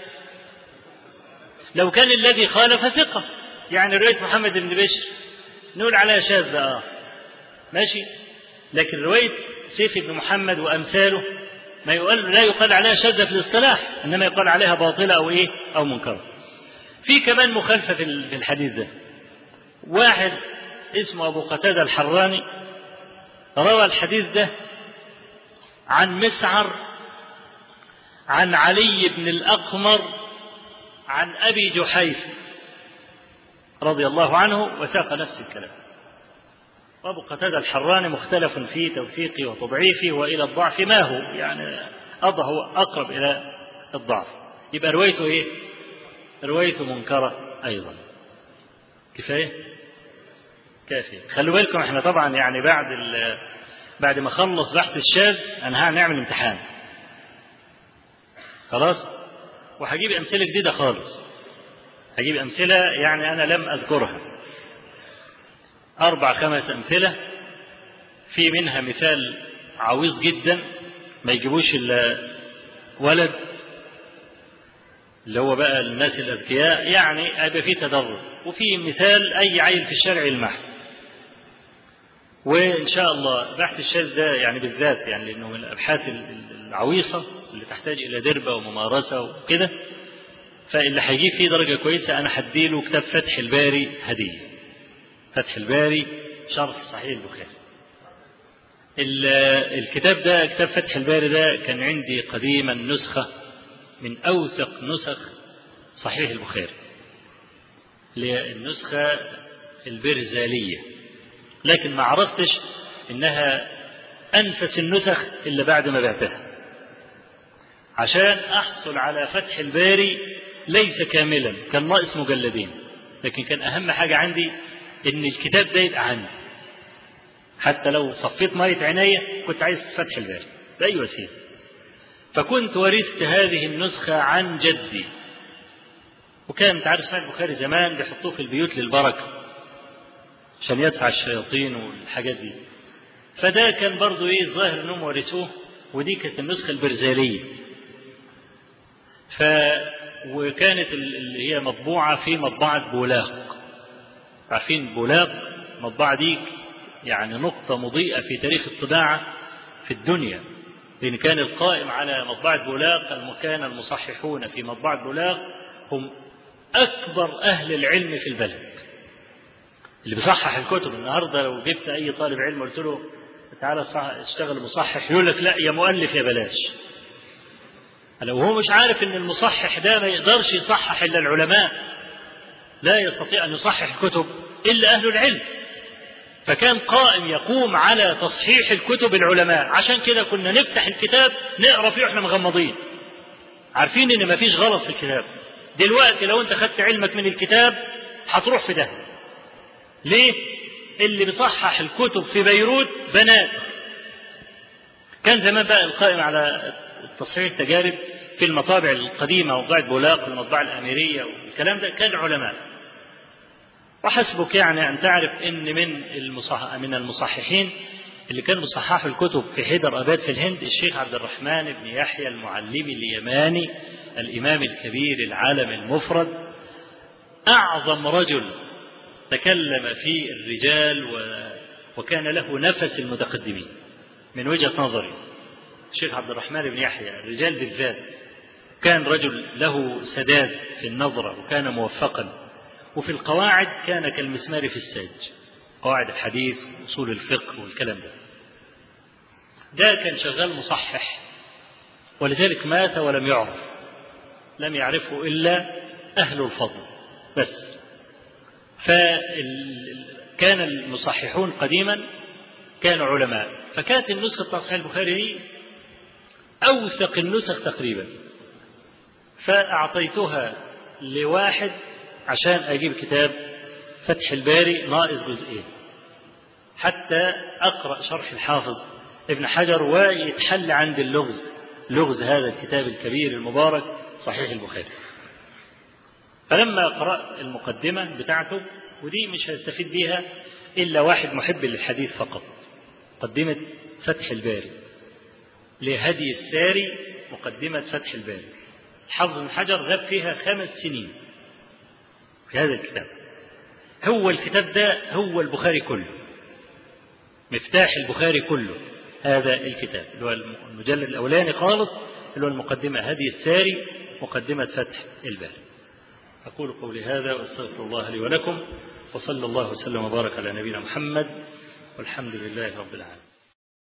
لو كان الذي خالف ثقة، يعني رواية محمد بن بشر نقول عليها شاذ ماشي، لكن رواية سيف بن محمد وأمثاله لا يقال عليها شاذة في الاصطلاح، إنما يقال عليها باطلة أو إيه أو منكرة. في كمان مخالفة في الحديث ده، واحد اسمه أبو قتادة الحراني روى الحديث ده عن مسعر عن علي بن الأقمر عن أبي جحيفة رضي الله عنه وساق نفس الكلام. وأبو قتادة الحراني مختلف في توثيقه وتضعيفه وإلى الضعف ما هو، يعني أقرب إلى الضعف. يبقى روايته إيه؟ روايته منكرة أيضا. كفاية؟ كافية. خلوا بالكم احنا طبعا يعني بعد ما خلص بحث الشاذ أنا هنعمل امتحان خلاص، وهجيب أمثلة جديدة خالص، هجيب أمثلة يعني أنا لم أذكرها، 4-5 أمثلة، في منها مثال عويص جدا ما يجيبوش إلا ولد اللي هو بقى الناس الأذكياء، يعني هيبقى فيه تدرج، وفي مثال أي عيل في الشارع يلمح. وإن شاء الله بحث الشاذ ده يعني بالذات يعني لأنه من الأبحاث العويصة اللي تحتاج إلى دربة وممارسة وكده، فاللي هيجيب فيه درجة كويسة أنا هديله كتاب فتح الباري هدية. فتح الباري شرح صحيح البخاري. الكتاب ده، كتاب فتح الباري ده، كان عندي قديما نسخة من أوثق نسخ صحيح البخاري، النسخة البرزالية، لكن ما عرفتش إنها أنفس النسخ إلا بعد ما بعتها، عشان أحصل على فتح الباري ليس كاملا، كان ناقص مجلدين، لكن كان أهم حاجة عندي إن الكتاب ده يبقى عندي، حتى لو صفيت مية عناية كنت عايز فتح الباري بأي وسيلة. فكنت ورثت هذه النسخة عن جدي، وكان تعرف صحيح البخاري زمان بيحطوه في البيوت للبركة عشان يدفع الشياطين والحاجات دي، فده كان برضو الظاهر انهم ورثوه، ودي كانت النسخة البرزالية. وكانت اللي هي مطبوعة في مطبعة بولاق، عارفين بولاق؟ مطبعة دي يعني نقطة مضيئة في تاريخ الطباعة في الدنيا، لأن كان القائم على مطبعة بولاق كان المصححون في مطبعة بولاق هم أكبر أهل العلم في البلد. اللي بيصحح الكتب النهارده لو جبت أي طالب علم قلت له تعالى اشتغل مصحح، يقول لك لا يا مؤلف يا بلاش. لو هو مش عارف إن المصحح ده ما يقدرش يصحح إلا العلماء، لا يستطيع أن يصحح الكتب إلا أهل العلم، فكان قائم يقوم على تصحيح الكتب العلماء. عشان كده كنا نفتح الكتاب نقرأ فيه وإحنا مغمضين، عارفين إن ما فيش غلط في الكتاب. دلوقتي لو أنت خدت علمك من الكتاب هتروح في ده. ليه؟ اللي بيصحح الكتب في بيروت بنات. كان زمان بقى القائم على تصحيح التجارب في المطابع القديمة، مطبعة بولاق والمطبعة الأميرية والكلام ده، كان علماء. وحسبك يعني أن تعرف إن من المصححين اللي كانوا مصححوا الكتب في حيدر أباد في الهند الشيخ عبد الرحمن بن يحيى المعلمي اليماني، الإمام الكبير العالم المفرد، أعظم رجل تكلم في الرجال وكان له نفس المتقدمين من وجهة نظري. الشيخ عبد الرحمن بن يحيى الرجال بالذات كان رجل له سداد في النظرة، وكان موفقا، وفي القواعد كان كالمسمار في الساج، قواعد الحديث وأصول الفقه والكلام ده كان شغال مصحح، ولذلك مات ولم يعرف، لم يعرفه إلا أهل الفضل بس. فكان المصححون قديما كانوا علماء، فكانت النسخة صحيح البخاري دي أوثق النسخ تقريبا، فأعطيتها لواحد عشان أجيب كتاب فتح الباري ناقص جزئين، حتى أقرأ شرح الحافظ ابن حجر ويتحل عند لغز هذا الكتاب الكبير المبارك صحيح البخاري. فلما قرأت المقدمة بتاعته، ودي مش هيستفيد بيها إلا واحد محب للحديث فقط، مقدمة فتح الباري لهدي الساري، مقدمة فتح الباري، الحافظ ابن حجر غاب فيها 5 سنين في هذا الكتاب. هو الكتاب ده هو البخاري كله، مفتاح البخاري كله هذا الكتاب، اللي هو المجلد الأولاني خالص، اللي هو المقدمة هدي الساري، مقدمة فتح الباري. أقول قولي هذا وأستغفر الله لي ولكم، وصلى الله وسلم وبارك على نبينا محمد، والحمد لله رب العالمين.